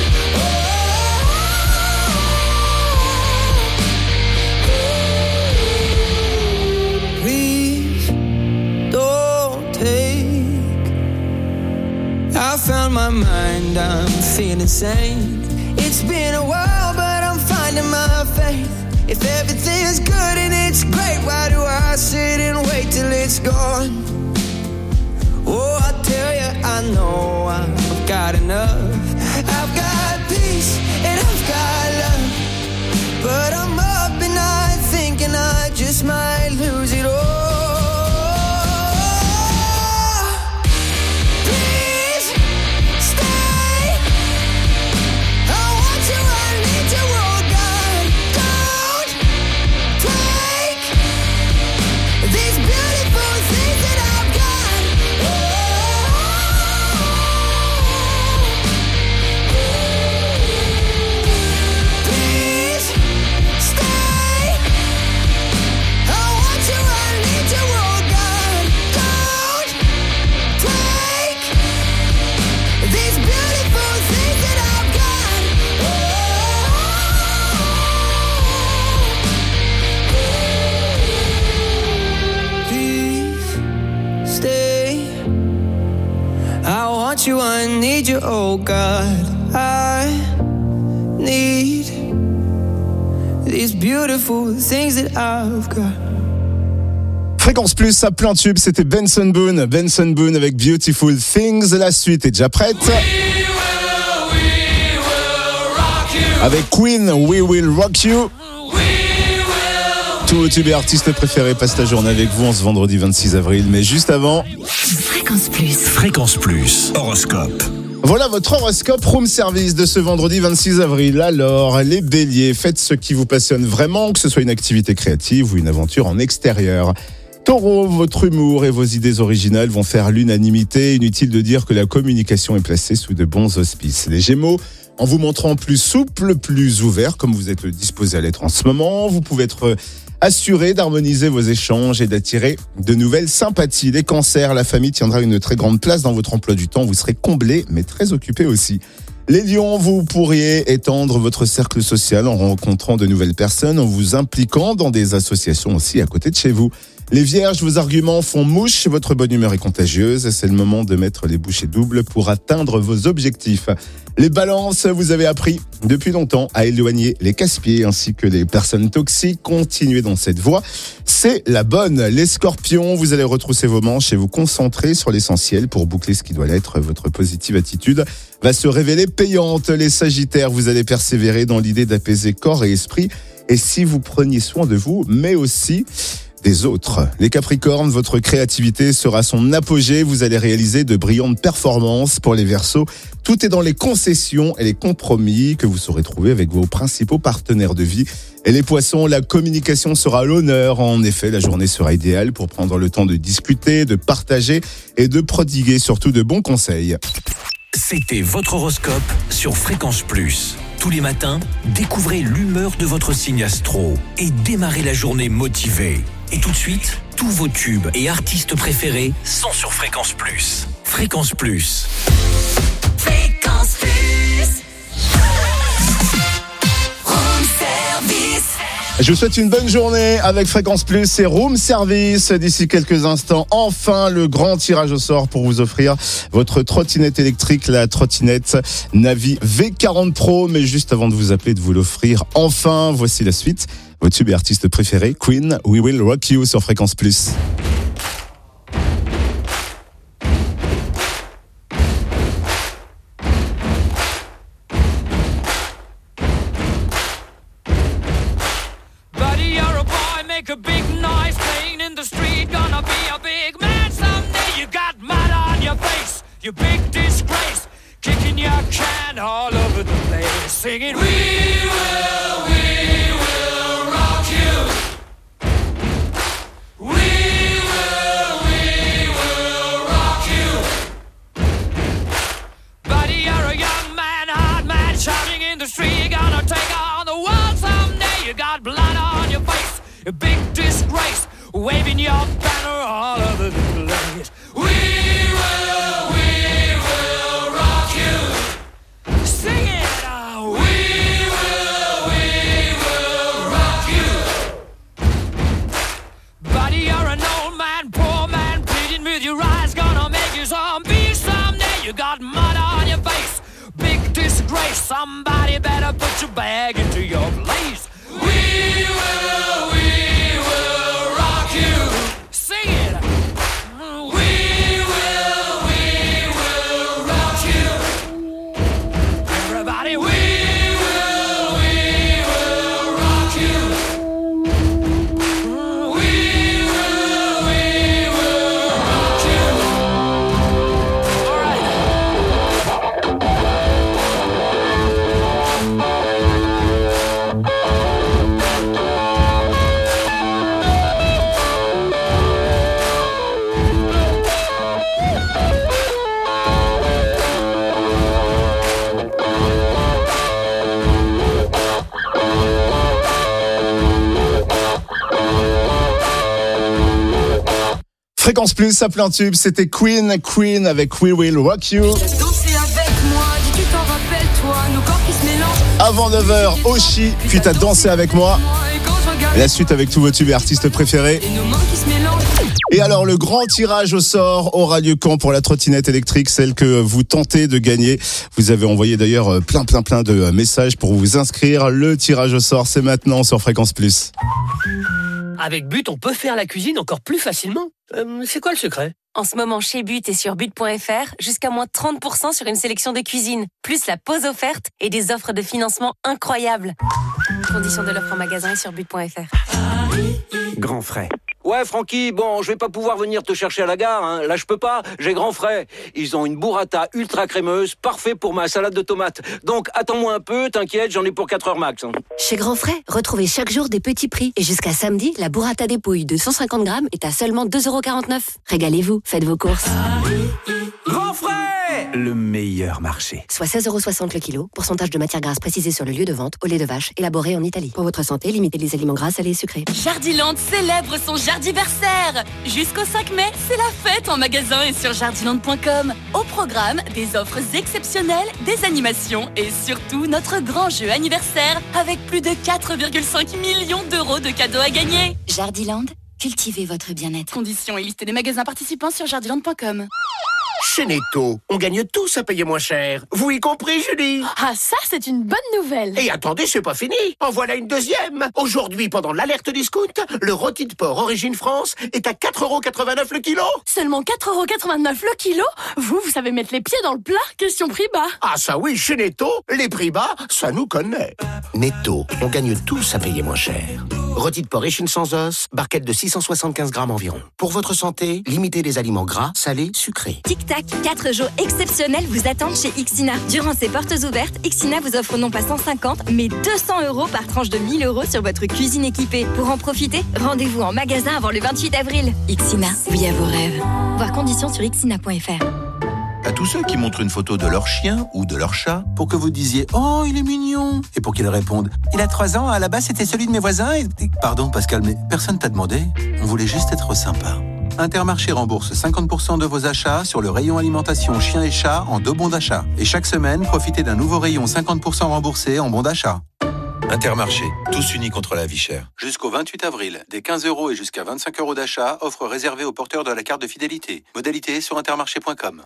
Oh, please don't take. I found my mind, I'm feeling sane. It's been a while, but I'm finding my faith. If everything's good and it's great, why do I sit and wait till it's gone? Oh, I tell you, I know I've got enough. I've got peace and I've got love. But I'm up and I'm thinking I just might lose it all. Please stay. I want you, I need you, oh God. Don't take these beautiful things that I've got. Please stay. I want you, I need you, oh God. Don't take these beautiful things that I've got. Please stay. I want you, I need you, oh God. I need these beautiful things that I've got. Fréquence Plus à plein tube, c'était Benson Boone. Benson Boone avec Beautiful Things. La suite est déjà prête. Avec Queen, We Will Rock You. Tous vos tubes et artistes préférés passent la journée avec vous en ce vendredi vingt-six avril. Mais juste avant... Fréquence Plus. Fréquence Plus. Horoscope. Voilà votre horoscope room service de ce vendredi vingt-six avril. Alors, les béliers, faites ce qui vous passionne vraiment, que ce soit une activité créative ou une aventure en extérieur. Taureau, votre humour et vos idées originales vont faire l'unanimité. Inutile de dire que la communication est placée sous de bons auspices. Les Gémeaux, en vous montrant plus souple, plus ouvert, comme vous êtes disposé à l'être en ce moment, vous pouvez être assuré d'harmoniser vos échanges et d'attirer de nouvelles sympathies. Les cancers, la famille tiendra une très grande place dans votre emploi du temps. Vous serez comblé, mais très occupé aussi. Les lions, vous pourriez étendre votre cercle social en rencontrant de nouvelles personnes, en vous impliquant dans des associations aussi à côté de chez vous. Les vierges, vos arguments font mouche, votre bonne humeur est contagieuse, c'est le moment de mettre les bouchées doubles pour atteindre vos objectifs. Les balances, vous avez appris depuis longtemps à éloigner les casse-pieds ainsi que les personnes toxiques. Continuez dans cette voie, c'est la bonne. Les scorpions, vous allez retrousser vos manches et vous concentrer sur l'essentiel pour boucler ce qui doit l'être. Votre positive attitude va se révéler payante. Les sagittaires, vous allez persévérer dans l'idée d'apaiser corps et esprit et si vous preniez soin de vous, mais aussi des autres. Les Capricornes, votre créativité sera son apogée. Vous allez réaliser de brillantes performances. Pour les Verseaux, tout est dans les concessions et les compromis que vous saurez trouver avec vos principaux partenaires de vie. Et les Poissons, la communication sera à l'honneur. En effet, la journée sera idéale pour prendre le temps de discuter, de partager et de prodiguer surtout de bons conseils. C'était votre horoscope sur Fréquence Plus. Tous les matins, découvrez l'humeur de votre signe astro et démarrez la journée motivé. Et tout de suite, tous vos tubes et artistes préférés sont sur Fréquence Plus. Fréquence Plus. Fréquence Plus. Room service. Je vous souhaite une bonne journée avec Fréquence Plus et Room Service. D'ici quelques instants, enfin le grand tirage au sort pour vous offrir votre trottinette électrique, la trottinette Navi V quarante Pro. Mais juste avant de vous appeler, de vous l'offrir, enfin, voici la suite. Votre tube et artiste préféré, Queen, We Will Rock You sur Fréquence Plus. Buddy, you're a boy, make a big noise, playing in the street, gonna be a big man someday. You got mud on your face, you big disgrace, kicking your can all over the place, singing, We will, we will rock you. We will, we will rock you. Buddy, you're a young man, hard man, shouting in the street, you're gonna take on the world someday. You got blood on your face, a big disgrace, waving your banner all over the place. We will, we will rock you. Sing it now. We will, we will rock you. Buddy, you're an old man, poor man, pleading with your eyes, gonna make you zombie someday. You got mud on your face, big disgrace. Somebody better put your bag into your place. We will, we will rock you. Sing it. We will, we will rock you. Everybody, we will, we will rock you. We will, we will rock you. All right. Fréquence Plus, à plein tube, c'était Queen, Queen avec We Will Rock You. Danser avec moi, dis tu t'en rappelles toi, nos corps qui se mélangent. Avant neuf heures, Oshi, puis t'as dansé avec moi. Et la suite avec tous vos tubes et artistes préférés. Et nos mains qui se mélangent. Et alors, le grand tirage au sort aura lieu quand pour la trottinette électrique, celle que vous tentez de gagner. Vous avez envoyé d'ailleurs plein, plein, plein de messages pour vous inscrire. Le tirage au sort, c'est maintenant sur Fréquence Plus. Avec But, on peut faire la cuisine encore plus facilement. Euh, c'est quoi le secret ? En ce moment, chez But et sur but point f r, jusqu'à moins trente pour cent sur une sélection de cuisine, plus la pause offerte et des offres de financement incroyables. Conditions de l'offre en magasin et sur but point f r. Grand frais. Ouais, Francky, bon, je vais pas pouvoir venir te chercher à la gare, hein. Là, je peux pas, j'ai grand frais. Ils ont une burrata ultra crémeuse, parfait pour ma salade de tomates. Donc, attends-moi un peu, t'inquiète, j'en ai pour quatre heures max. Hein. Chez Grand Frais, retrouvez chaque jour des petits prix. Et jusqu'à samedi, la burrata dépouille de cent cinquante grammes est à seulement deux euros quarante-neuf. Régalez-vous, faites vos courses. Grand frais, le meilleur marché. Soit seize euros soixante le kilo. Pourcentage de matière grasse précisé sur le lieu de vente. Au lait de vache, élaboré en Italie. Pour votre santé, limitez les aliments gras, salés et sucrés. Jardiland célèbre son Jardiversaire. Jusqu'au cinq mai, c'est la fête en magasin et sur jardiland point com. Au programme, des offres exceptionnelles, des animations et surtout notre grand jeu anniversaire avec plus de quatre virgule cinq millions d'euros de cadeaux à gagner. Jardiland, cultivez votre bien-être. Conditions et liste des magasins participants sur jardiland point com. Chez Netto, on gagne tous à payer moins cher. Vous y compris, Julie? Ah, ça, c'est une bonne nouvelle. Et attendez, c'est pas fini. En voilà une deuxième. Aujourd'hui, pendant l'alerte discount, le rôti de porc Origine France est à quatre euros quatre-vingt-neuf le kilo. Seulement quatre euros quatre-vingt-neuf le kilo? Vous, vous savez mettre les pieds dans le plat? Question prix bas. Ah ça oui, chez Netto, les prix bas, ça nous connaît. Netto, on gagne tous à payer moins cher. Rôti de porc échine sans os, barquette de six cent soixante-quinze grammes environ. Pour votre santé, limitez les aliments gras, salés, sucrés. Tic-tac, quatre jours exceptionnels vous attendent chez Ixina. Durant ces portes ouvertes, Ixina vous offre non pas cent cinquante, mais deux cents euros par tranche de mille euros sur votre cuisine équipée. Pour en profiter, rendez-vous en magasin avant le vingt-huit avril. Ixina, oui à vos rêves. Voir conditions sur ixina point f r. À tous ceux qui montrent une photo de leur chien ou de leur chat pour que vous disiez « Oh, il est mignon !» et pour qu'ils répondent « Il a trois ans, à la base c'était celui de mes voisins et... » Pardon Pascal, mais personne t'a demandé. On voulait juste être sympa. Intermarché rembourse cinquante pour cent de vos achats sur le rayon alimentation chien et chat en deux bons d'achat. Et chaque semaine, profitez d'un nouveau rayon cinquante pour cent remboursé en bons d'achat. Intermarché, tous unis contre la vie chère. Jusqu'au vingt-huit avril, des quinze euros et jusqu'à vingt-cinq euros d'achat, offre réservée aux porteurs de la carte de fidélité. Modalité sur intermarché point com.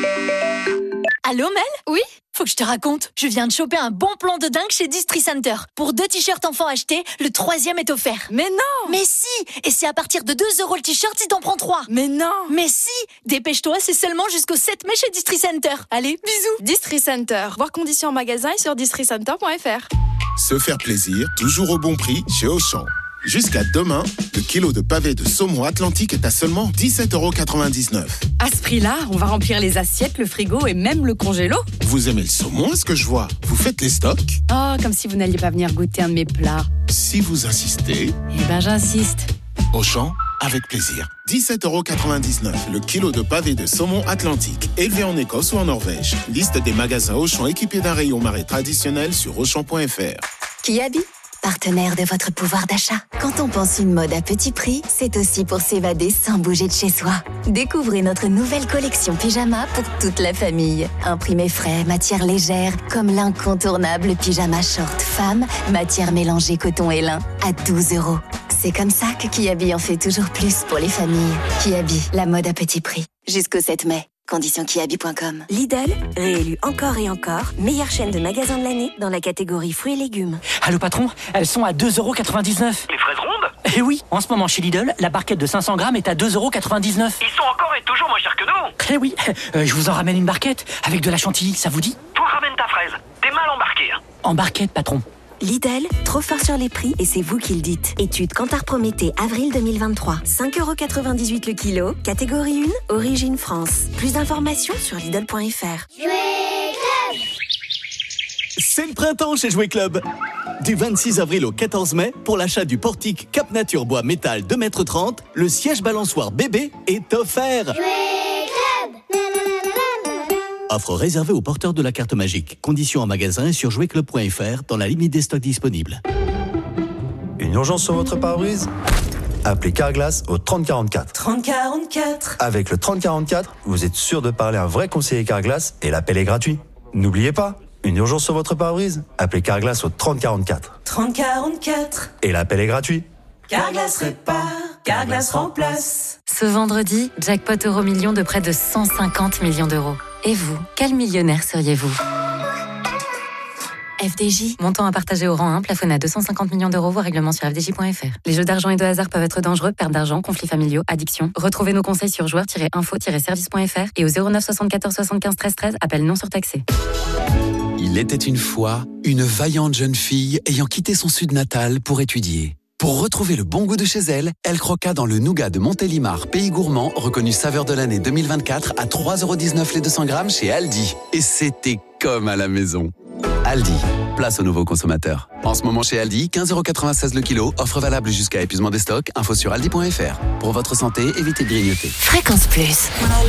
Allô Mel? Oui? Faut que je te raconte, je viens de choper un bon plan de dingue chez Distri Center. Pour deux t-shirts enfants achetés, le troisième est offert. Mais non! Mais si! Et c'est à partir de deux euros le t-shirt si t'en prends trois. Mais non! Mais si! Dépêche-toi, c'est seulement jusqu'au sept mai chez Distri Center. Allez, bisous! Distri Center. Voir conditions en magasin et sur distri center point f r. Se faire plaisir, toujours au bon prix chez Auchan. Jusqu'à demain, le kilo de pavé de saumon Atlantique est à seulement dix-sept euros quatre-vingt-dix-neuf. À ce prix-là, on va remplir les assiettes, le frigo et même le congélo. Vous aimez le saumon, est-ce que je vois? Vous faites les stocks? Oh, comme si vous n'alliez pas venir goûter un de mes plats. Si vous insistez... Eh ben, j'insiste. Auchan, avec plaisir. dix-sept euros quatre-vingt-dix-neuf le kilo de pavé de saumon Atlantique, élevé en Écosse ou en Norvège. Liste des magasins Auchan équipés d'un rayon marée traditionnel sur auchan point f r. Kiabi, partenaire de votre pouvoir d'achat. Quand on pense une mode à petit prix, c'est aussi pour s'évader sans bouger de chez soi. Découvrez notre nouvelle collection pyjama pour toute la famille. Imprimé frais, matière légère, comme l'incontournable pyjama short femme, matière mélangée coton et lin, à douze euros. C'est comme ça que Kiabi en fait toujours plus pour les familles. Kiabi, la mode à petit prix. Jusqu'au sept mai. Conditions kiabi point com. Lidl, réélu encore et encore, meilleure chaîne de magasins de l'année dans la catégorie fruits et légumes. Allô patron, elles sont à deux euros quatre-vingt-dix-neuf. Les fraises rondes? Eh oui, en ce moment chez Lidl, la barquette de cinq cents grammes est à deux euros quatre-vingt-dix-neuf. Ils sont encore et toujours moins chers que nous. Eh oui, euh, je vous en ramène une barquette avec de la chantilly, ça vous dit? Toi ramène ta fraise, t'es mal embarqué. Hein. En barquette patron. Lidl, trop fort sur les prix et c'est vous qui le dites. Étude Kantar Prométhée, avril deux mille vingt-trois. cinq euros quatre-vingt-dix-huit le kilo. Catégorie un, Origine France. Plus d'informations sur Lidl point f r. C'est le printemps chez Jouet Club. Du vingt-six avril au quatorze mai, pour l'achat du portique Cap Nature Bois Métal deux mètres trente, le siège balançoire bébé est offert. Offre réservée aux porteurs de la carte magique. Conditions en magasin et sur jouet club point f r dans la limite des stocks disponibles. Une urgence sur votre pare-brise? Appelez Carglass au trente quarante-quatre. trente quarante-quatre. Avec le trente quarante-quatre, vous êtes sûr de parler à un vrai conseiller Carglass et l'appel est gratuit. N'oubliez pas, une urgence sur votre pare-brise? Appelez Carglass au trente quarante-quatre. trente quarante-quatre. Et l'appel est gratuit. Carglass répare, Carglass remplace. Ce vendredi, jackpot euro million de près de cent cinquante millions d'euros. Et vous, quel millionnaire seriez-vous? F D J, montant à partager au rang un, plafonné à deux cent cinquante millions d'euros, voire règlement sur f d j point f r. Les jeux d'argent et de hasard peuvent être dangereux, perte d'argent, conflits familiaux, addiction. Retrouvez nos conseils sur joueurs tiret info tiret service point f r et au zéro neuf soixante-quatorze soixante-quinze treize treize, appel non surtaxé. Il était une fois une vaillante jeune fille ayant quitté son sud natal pour étudier. Pour retrouver le bon goût de chez elle, elle croqua dans le nougat de Montélimar, pays gourmand, reconnu saveur de l'année deux mille vingt-quatre à trois euros dix-neuf les deux cents grammes chez Aldi. Et c'était comme à la maison. Aldi, place aux nouveaux consommateurs. En ce moment chez Aldi, quinze euros quatre-vingt-seize le kilo, offre valable jusqu'à épuisement des stocks, info sur aldi point f r. Pour votre santé, évitez de grignoter. Fréquence Plus.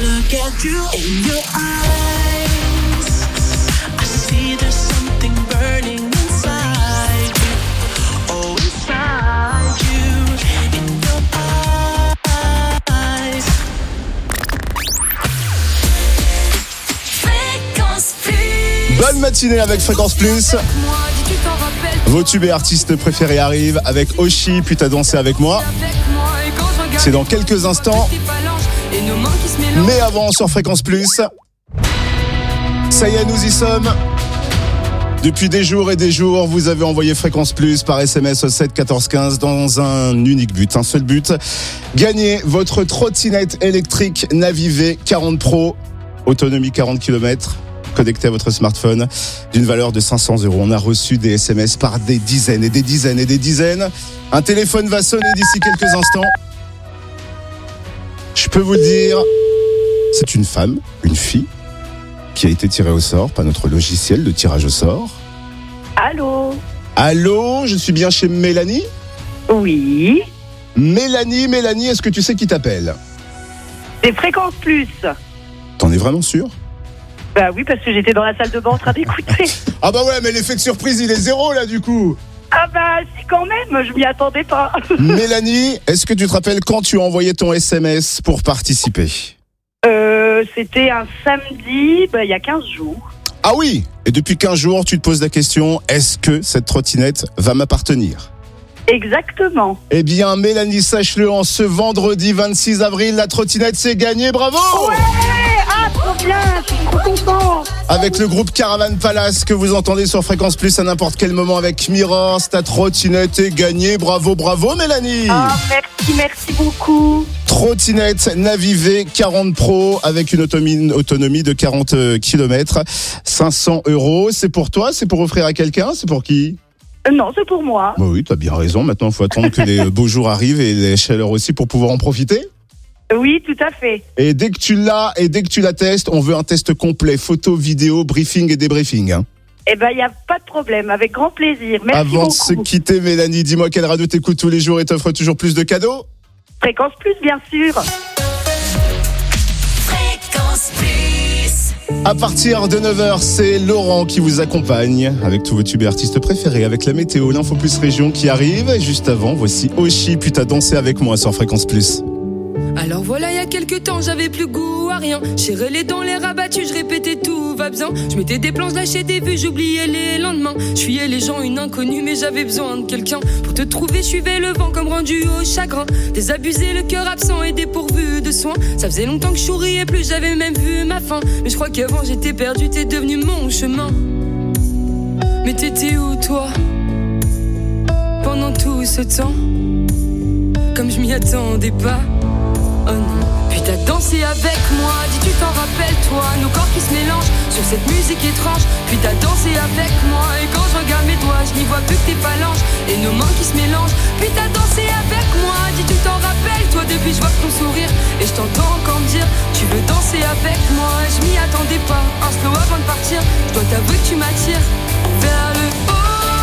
Bonne matinée avec Fréquence Plus. Vos tubes et artistes préférés arrivent avec Oshi, puis t'as dansé avec moi. C'est dans quelques instants. et nos mains qui se mélangent. Mais avant, sur Fréquence Plus, ça y est, nous y sommes. Depuis des jours et des jours, vous avez envoyé Fréquence Plus par S M S au sept quatorze quinze dans un unique but, un seul but. Gagnez votre trottinette électrique Navivé quarante Pro, autonomie quarante kilomètres, connectée à votre smartphone, d'une valeur de cinq cents euros. On a reçu des S M S par des dizaines et des dizaines et des dizaines. Un téléphone va sonner d'ici quelques instants. Je peux vous le dire, c'est une femme, une fille, qui a été tirée au sort par notre logiciel de tirage au sort. Allô ? Allô, je suis bien chez Mélanie ? Oui. Mélanie, Mélanie, est-ce que tu sais qui t'appelle ? C'est Fréquence Plus. T'en es vraiment sûr ? Bah oui, parce que j'étais dans la salle de bain en train d'écouter. Ah bah ouais, mais l'effet de surprise, il est zéro là du coup. Ah bah si quand même, je m'y attendais pas. Mélanie, est-ce que tu te rappelles quand tu as envoyé ton S M S pour participer ? Euh, c'était un samedi, bah, il y a quinze jours. Ah oui, et depuis quinze jours, tu te poses la question, est-ce que cette trottinette va m'appartenir ? Exactement. Eh bien, Mélanie, sache-le, en ce vendredi vingt-six avril, la trottinette s'est gagnée, bravo ! Ouais ! Ah, trop bien, je suis trop content. Avec le groupe Caravan Palace que vous entendez sur Fréquence Plus à n'importe quel moment avec Mirrors, ta trottinette est gagnée, bravo, bravo Mélanie ! Ah, merci, merci beaucoup. Trottinette Navivé quarante Pro avec une autonomie, autonomie de quarante kilomètres, cinq cents euros. C'est pour toi, c'est pour offrir à quelqu'un, c'est pour qui ? euh, Non, c'est pour moi. Bah oui, t'as bien raison. Maintenant, il faut attendre que les beaux jours arrivent et les chaleurs aussi pour pouvoir en profiter. Oui, tout à fait. Et dès que tu l'as et dès que tu la testes, on veut un test complet, photo, vidéo, briefing et débriefing. Hein. Eh ben, il n'y a pas de problème, avec grand plaisir. Merci Avant beaucoup. de se quitter, Mélanie, dis-moi quelle radio t'écoutes tous les jours et t'offre toujours plus de cadeaux ? Fréquence Plus, bien sûr. Fréquence Plus. À partir de neuf heures, c'est Laurent qui vous accompagne avec tous vos tubes et artistes préférés, avec la météo, l'info plus région qui arrive. Et juste avant, voici Oshi, puis t'as dansé avec moi sur Fréquence Plus. Alors voilà, il y a quelques temps, j'avais plus goût à rien. J'ai les dents, les rabattus, je répétais tout va bien. Je mettais des plans, je lâchais des vues, j'oubliais les lendemains. Je fuyais les gens, une inconnue, mais j'avais besoin de quelqu'un. Pour te trouver, je suivais le vent comme rendu au chagrin. Désabusé, le cœur absent et dépourvu de soins. Ça faisait longtemps que je souriais plus, j'avais même vu ma fin. Mais je crois qu'avant j'étais perdu, t'es devenu mon chemin. Mais t'étais où toi ? Pendant tout ce temps, comme je m'y attendais pas. Oh non. Puis t'as dansé avec moi, dis tu t'en rappelles toi, nos corps qui se mélangent sur cette musique étrange. Puis t'as dansé avec moi, et quand je regarde mes doigts, je n'y vois plus que tes phalanges et nos mains qui se mélangent. Puis t'as dansé avec moi, dis tu t'en rappelles toi, depuis je vois ton sourire et je t'entends encore me dire tu veux danser avec moi. Je m'y attendais pas, un slow avant de partir, je dois t'avouer que tu m'attires vers le haut.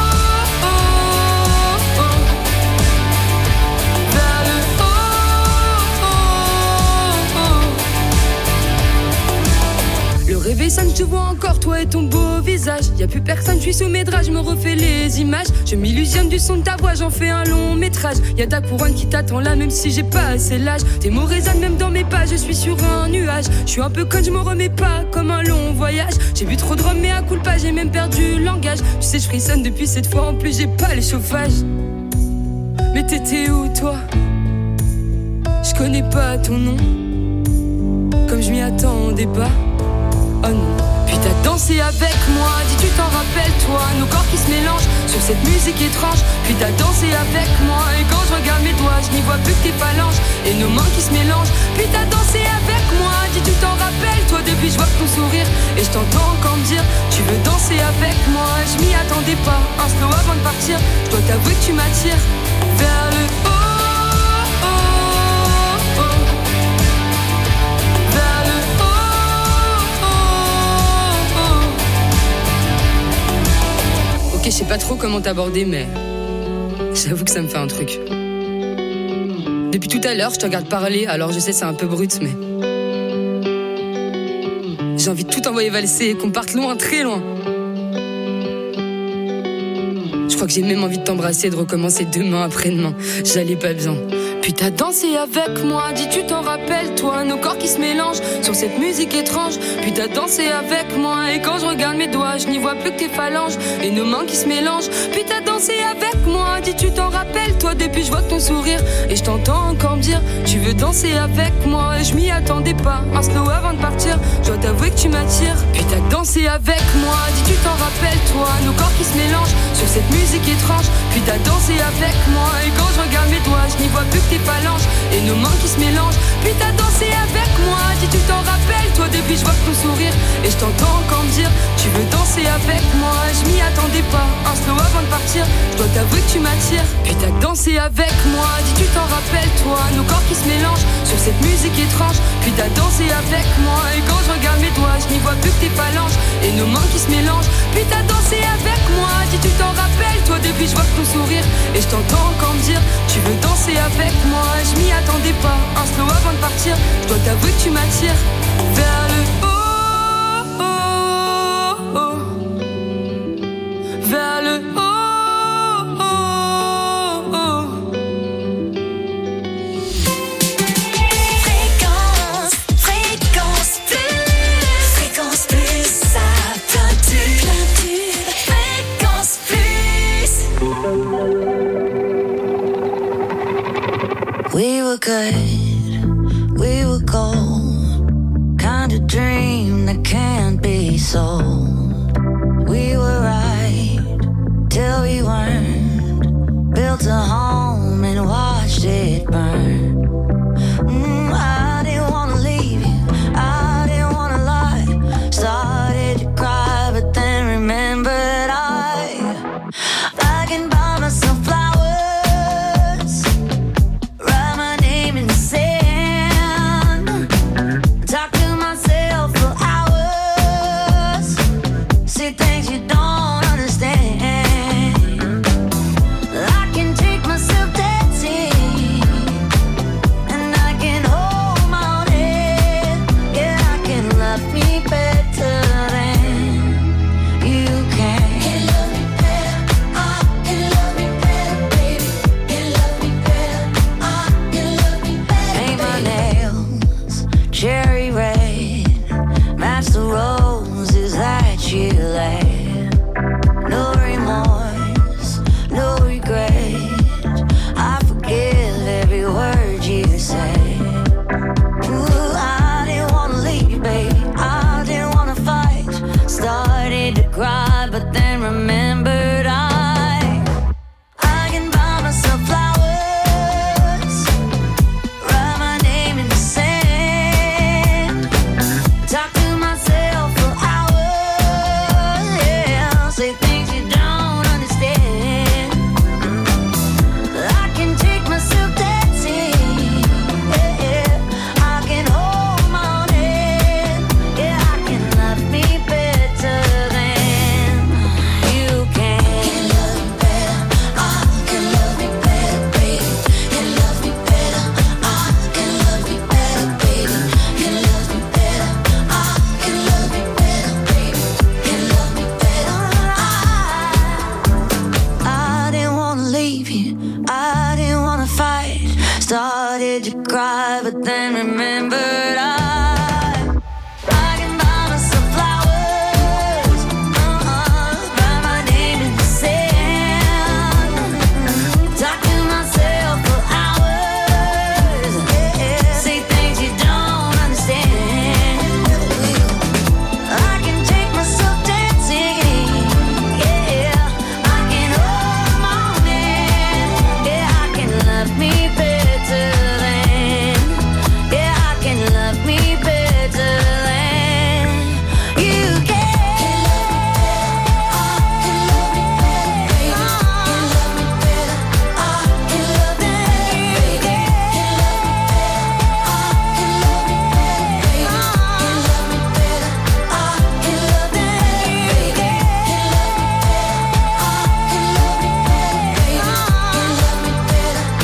Le réveil sonne, je te vois encore, toi et ton beau visage. Y'a plus personne, je suis sous mes draps, je me refais les images. Je m'illusionne du son de ta voix, j'en fais un long métrage. Y'a ta couronne qui t'attend là, même si j'ai pas assez l'âge. Tes mots résonnent même dans mes pas, je suis sur un nuage. Je suis un peu conne, je m'en remets pas, comme un long voyage. J'ai bu trop de rhum, mais à coup pas, j'ai même perdu le langage. Tu sais, je frissonne depuis cette fois, en plus j'ai pas les chauffages. Mais t'étais où toi ? Je connais pas ton nom, comme je m'y attendais pas. Oh non. Puis t'as dansé avec moi, dis tu t'en rappelles toi, nos corps qui se mélangent sur cette musique étrange. Puis t'as dansé avec moi, et quand je regarde mes doigts, je n'y vois plus que tes phalanges et nos mains qui se mélangent. Puis t'as dansé avec moi, dis tu t'en rappelles toi, depuis je vois ton sourire et je t'entends encore me dire tu veux danser avec moi. Je m'y attendais pas, un slow avant de partir, je dois t'avouer que tu m'attires vers le haut. Ok, je sais pas trop comment t'aborder, mais j'avoue que ça me fait un truc. Depuis tout à l'heure, je te regarde parler, alors je sais c'est un peu brut, mais j'ai envie de tout envoyer valser et qu'on parte loin, très loin. Je crois que j'ai même envie de t'embrasser et de recommencer demain après-demain. J'allais pas bien. Puis t'as dansé avec moi, dis tu t'en rappelles toi, nos corps qui se mélangent sur cette musique étrange. Puis t'as dansé avec moi, et quand je regarde mes doigts, je n'y vois plus que tes phalanges et nos mains qui se mélangent. Puis t'as dansé avec moi, dis tu t'en rappelles toi, depuis je vois ton sourire et je t'entends encore me dire tu veux danser avec moi, je m'y attendais pas. Un slow avant de partir, je dois t'avouer que tu m'attires. Puis t'as dansé avec moi, dis tu t'en rappelles toi. Nos corps qui se mélangent sur cette musique étrange. Puis t'as dansé avec moi, et quand je regarde mes doigts, je n'y vois plus que tes phalanges et nos mains qui se mélangent. Puis t'as dansé avec moi, dis tu t'en rappelles toi. Depuis je vois ton sourire et je t'entends encore me dire tu veux danser avec moi, je m'y attendais pas. Un slow avant de partir, je dois t'avouer que tu m'attires. Puis t'as dansé avec moi, dis tu t'en rappelles toi. Nos corps qui se mélangent sur cette musique étrange. Puis t'as dansé avec moi, et quand je regarde mes doigts, je n'y vois plus que tes phalanges et nos mains qui se mélangent. Puis t'as dansé avec moi, dis tu t'en rappelles toi. Depuis je vois ton sourire et je t'entends encore me dire tu veux danser avec moi, je m'y attendais pas. Un slow avant de partir, je dois t'avouer que tu m'attires vers le haut, oh, oh. Vers le haut, oh, oh. Fréquence, fréquence plus, fréquence plus, ça plein tube, plein tube, fréquence plus. We were good, we were gold, kind of dream that can't be sold. We were right till we weren't, built a home and watched it burn.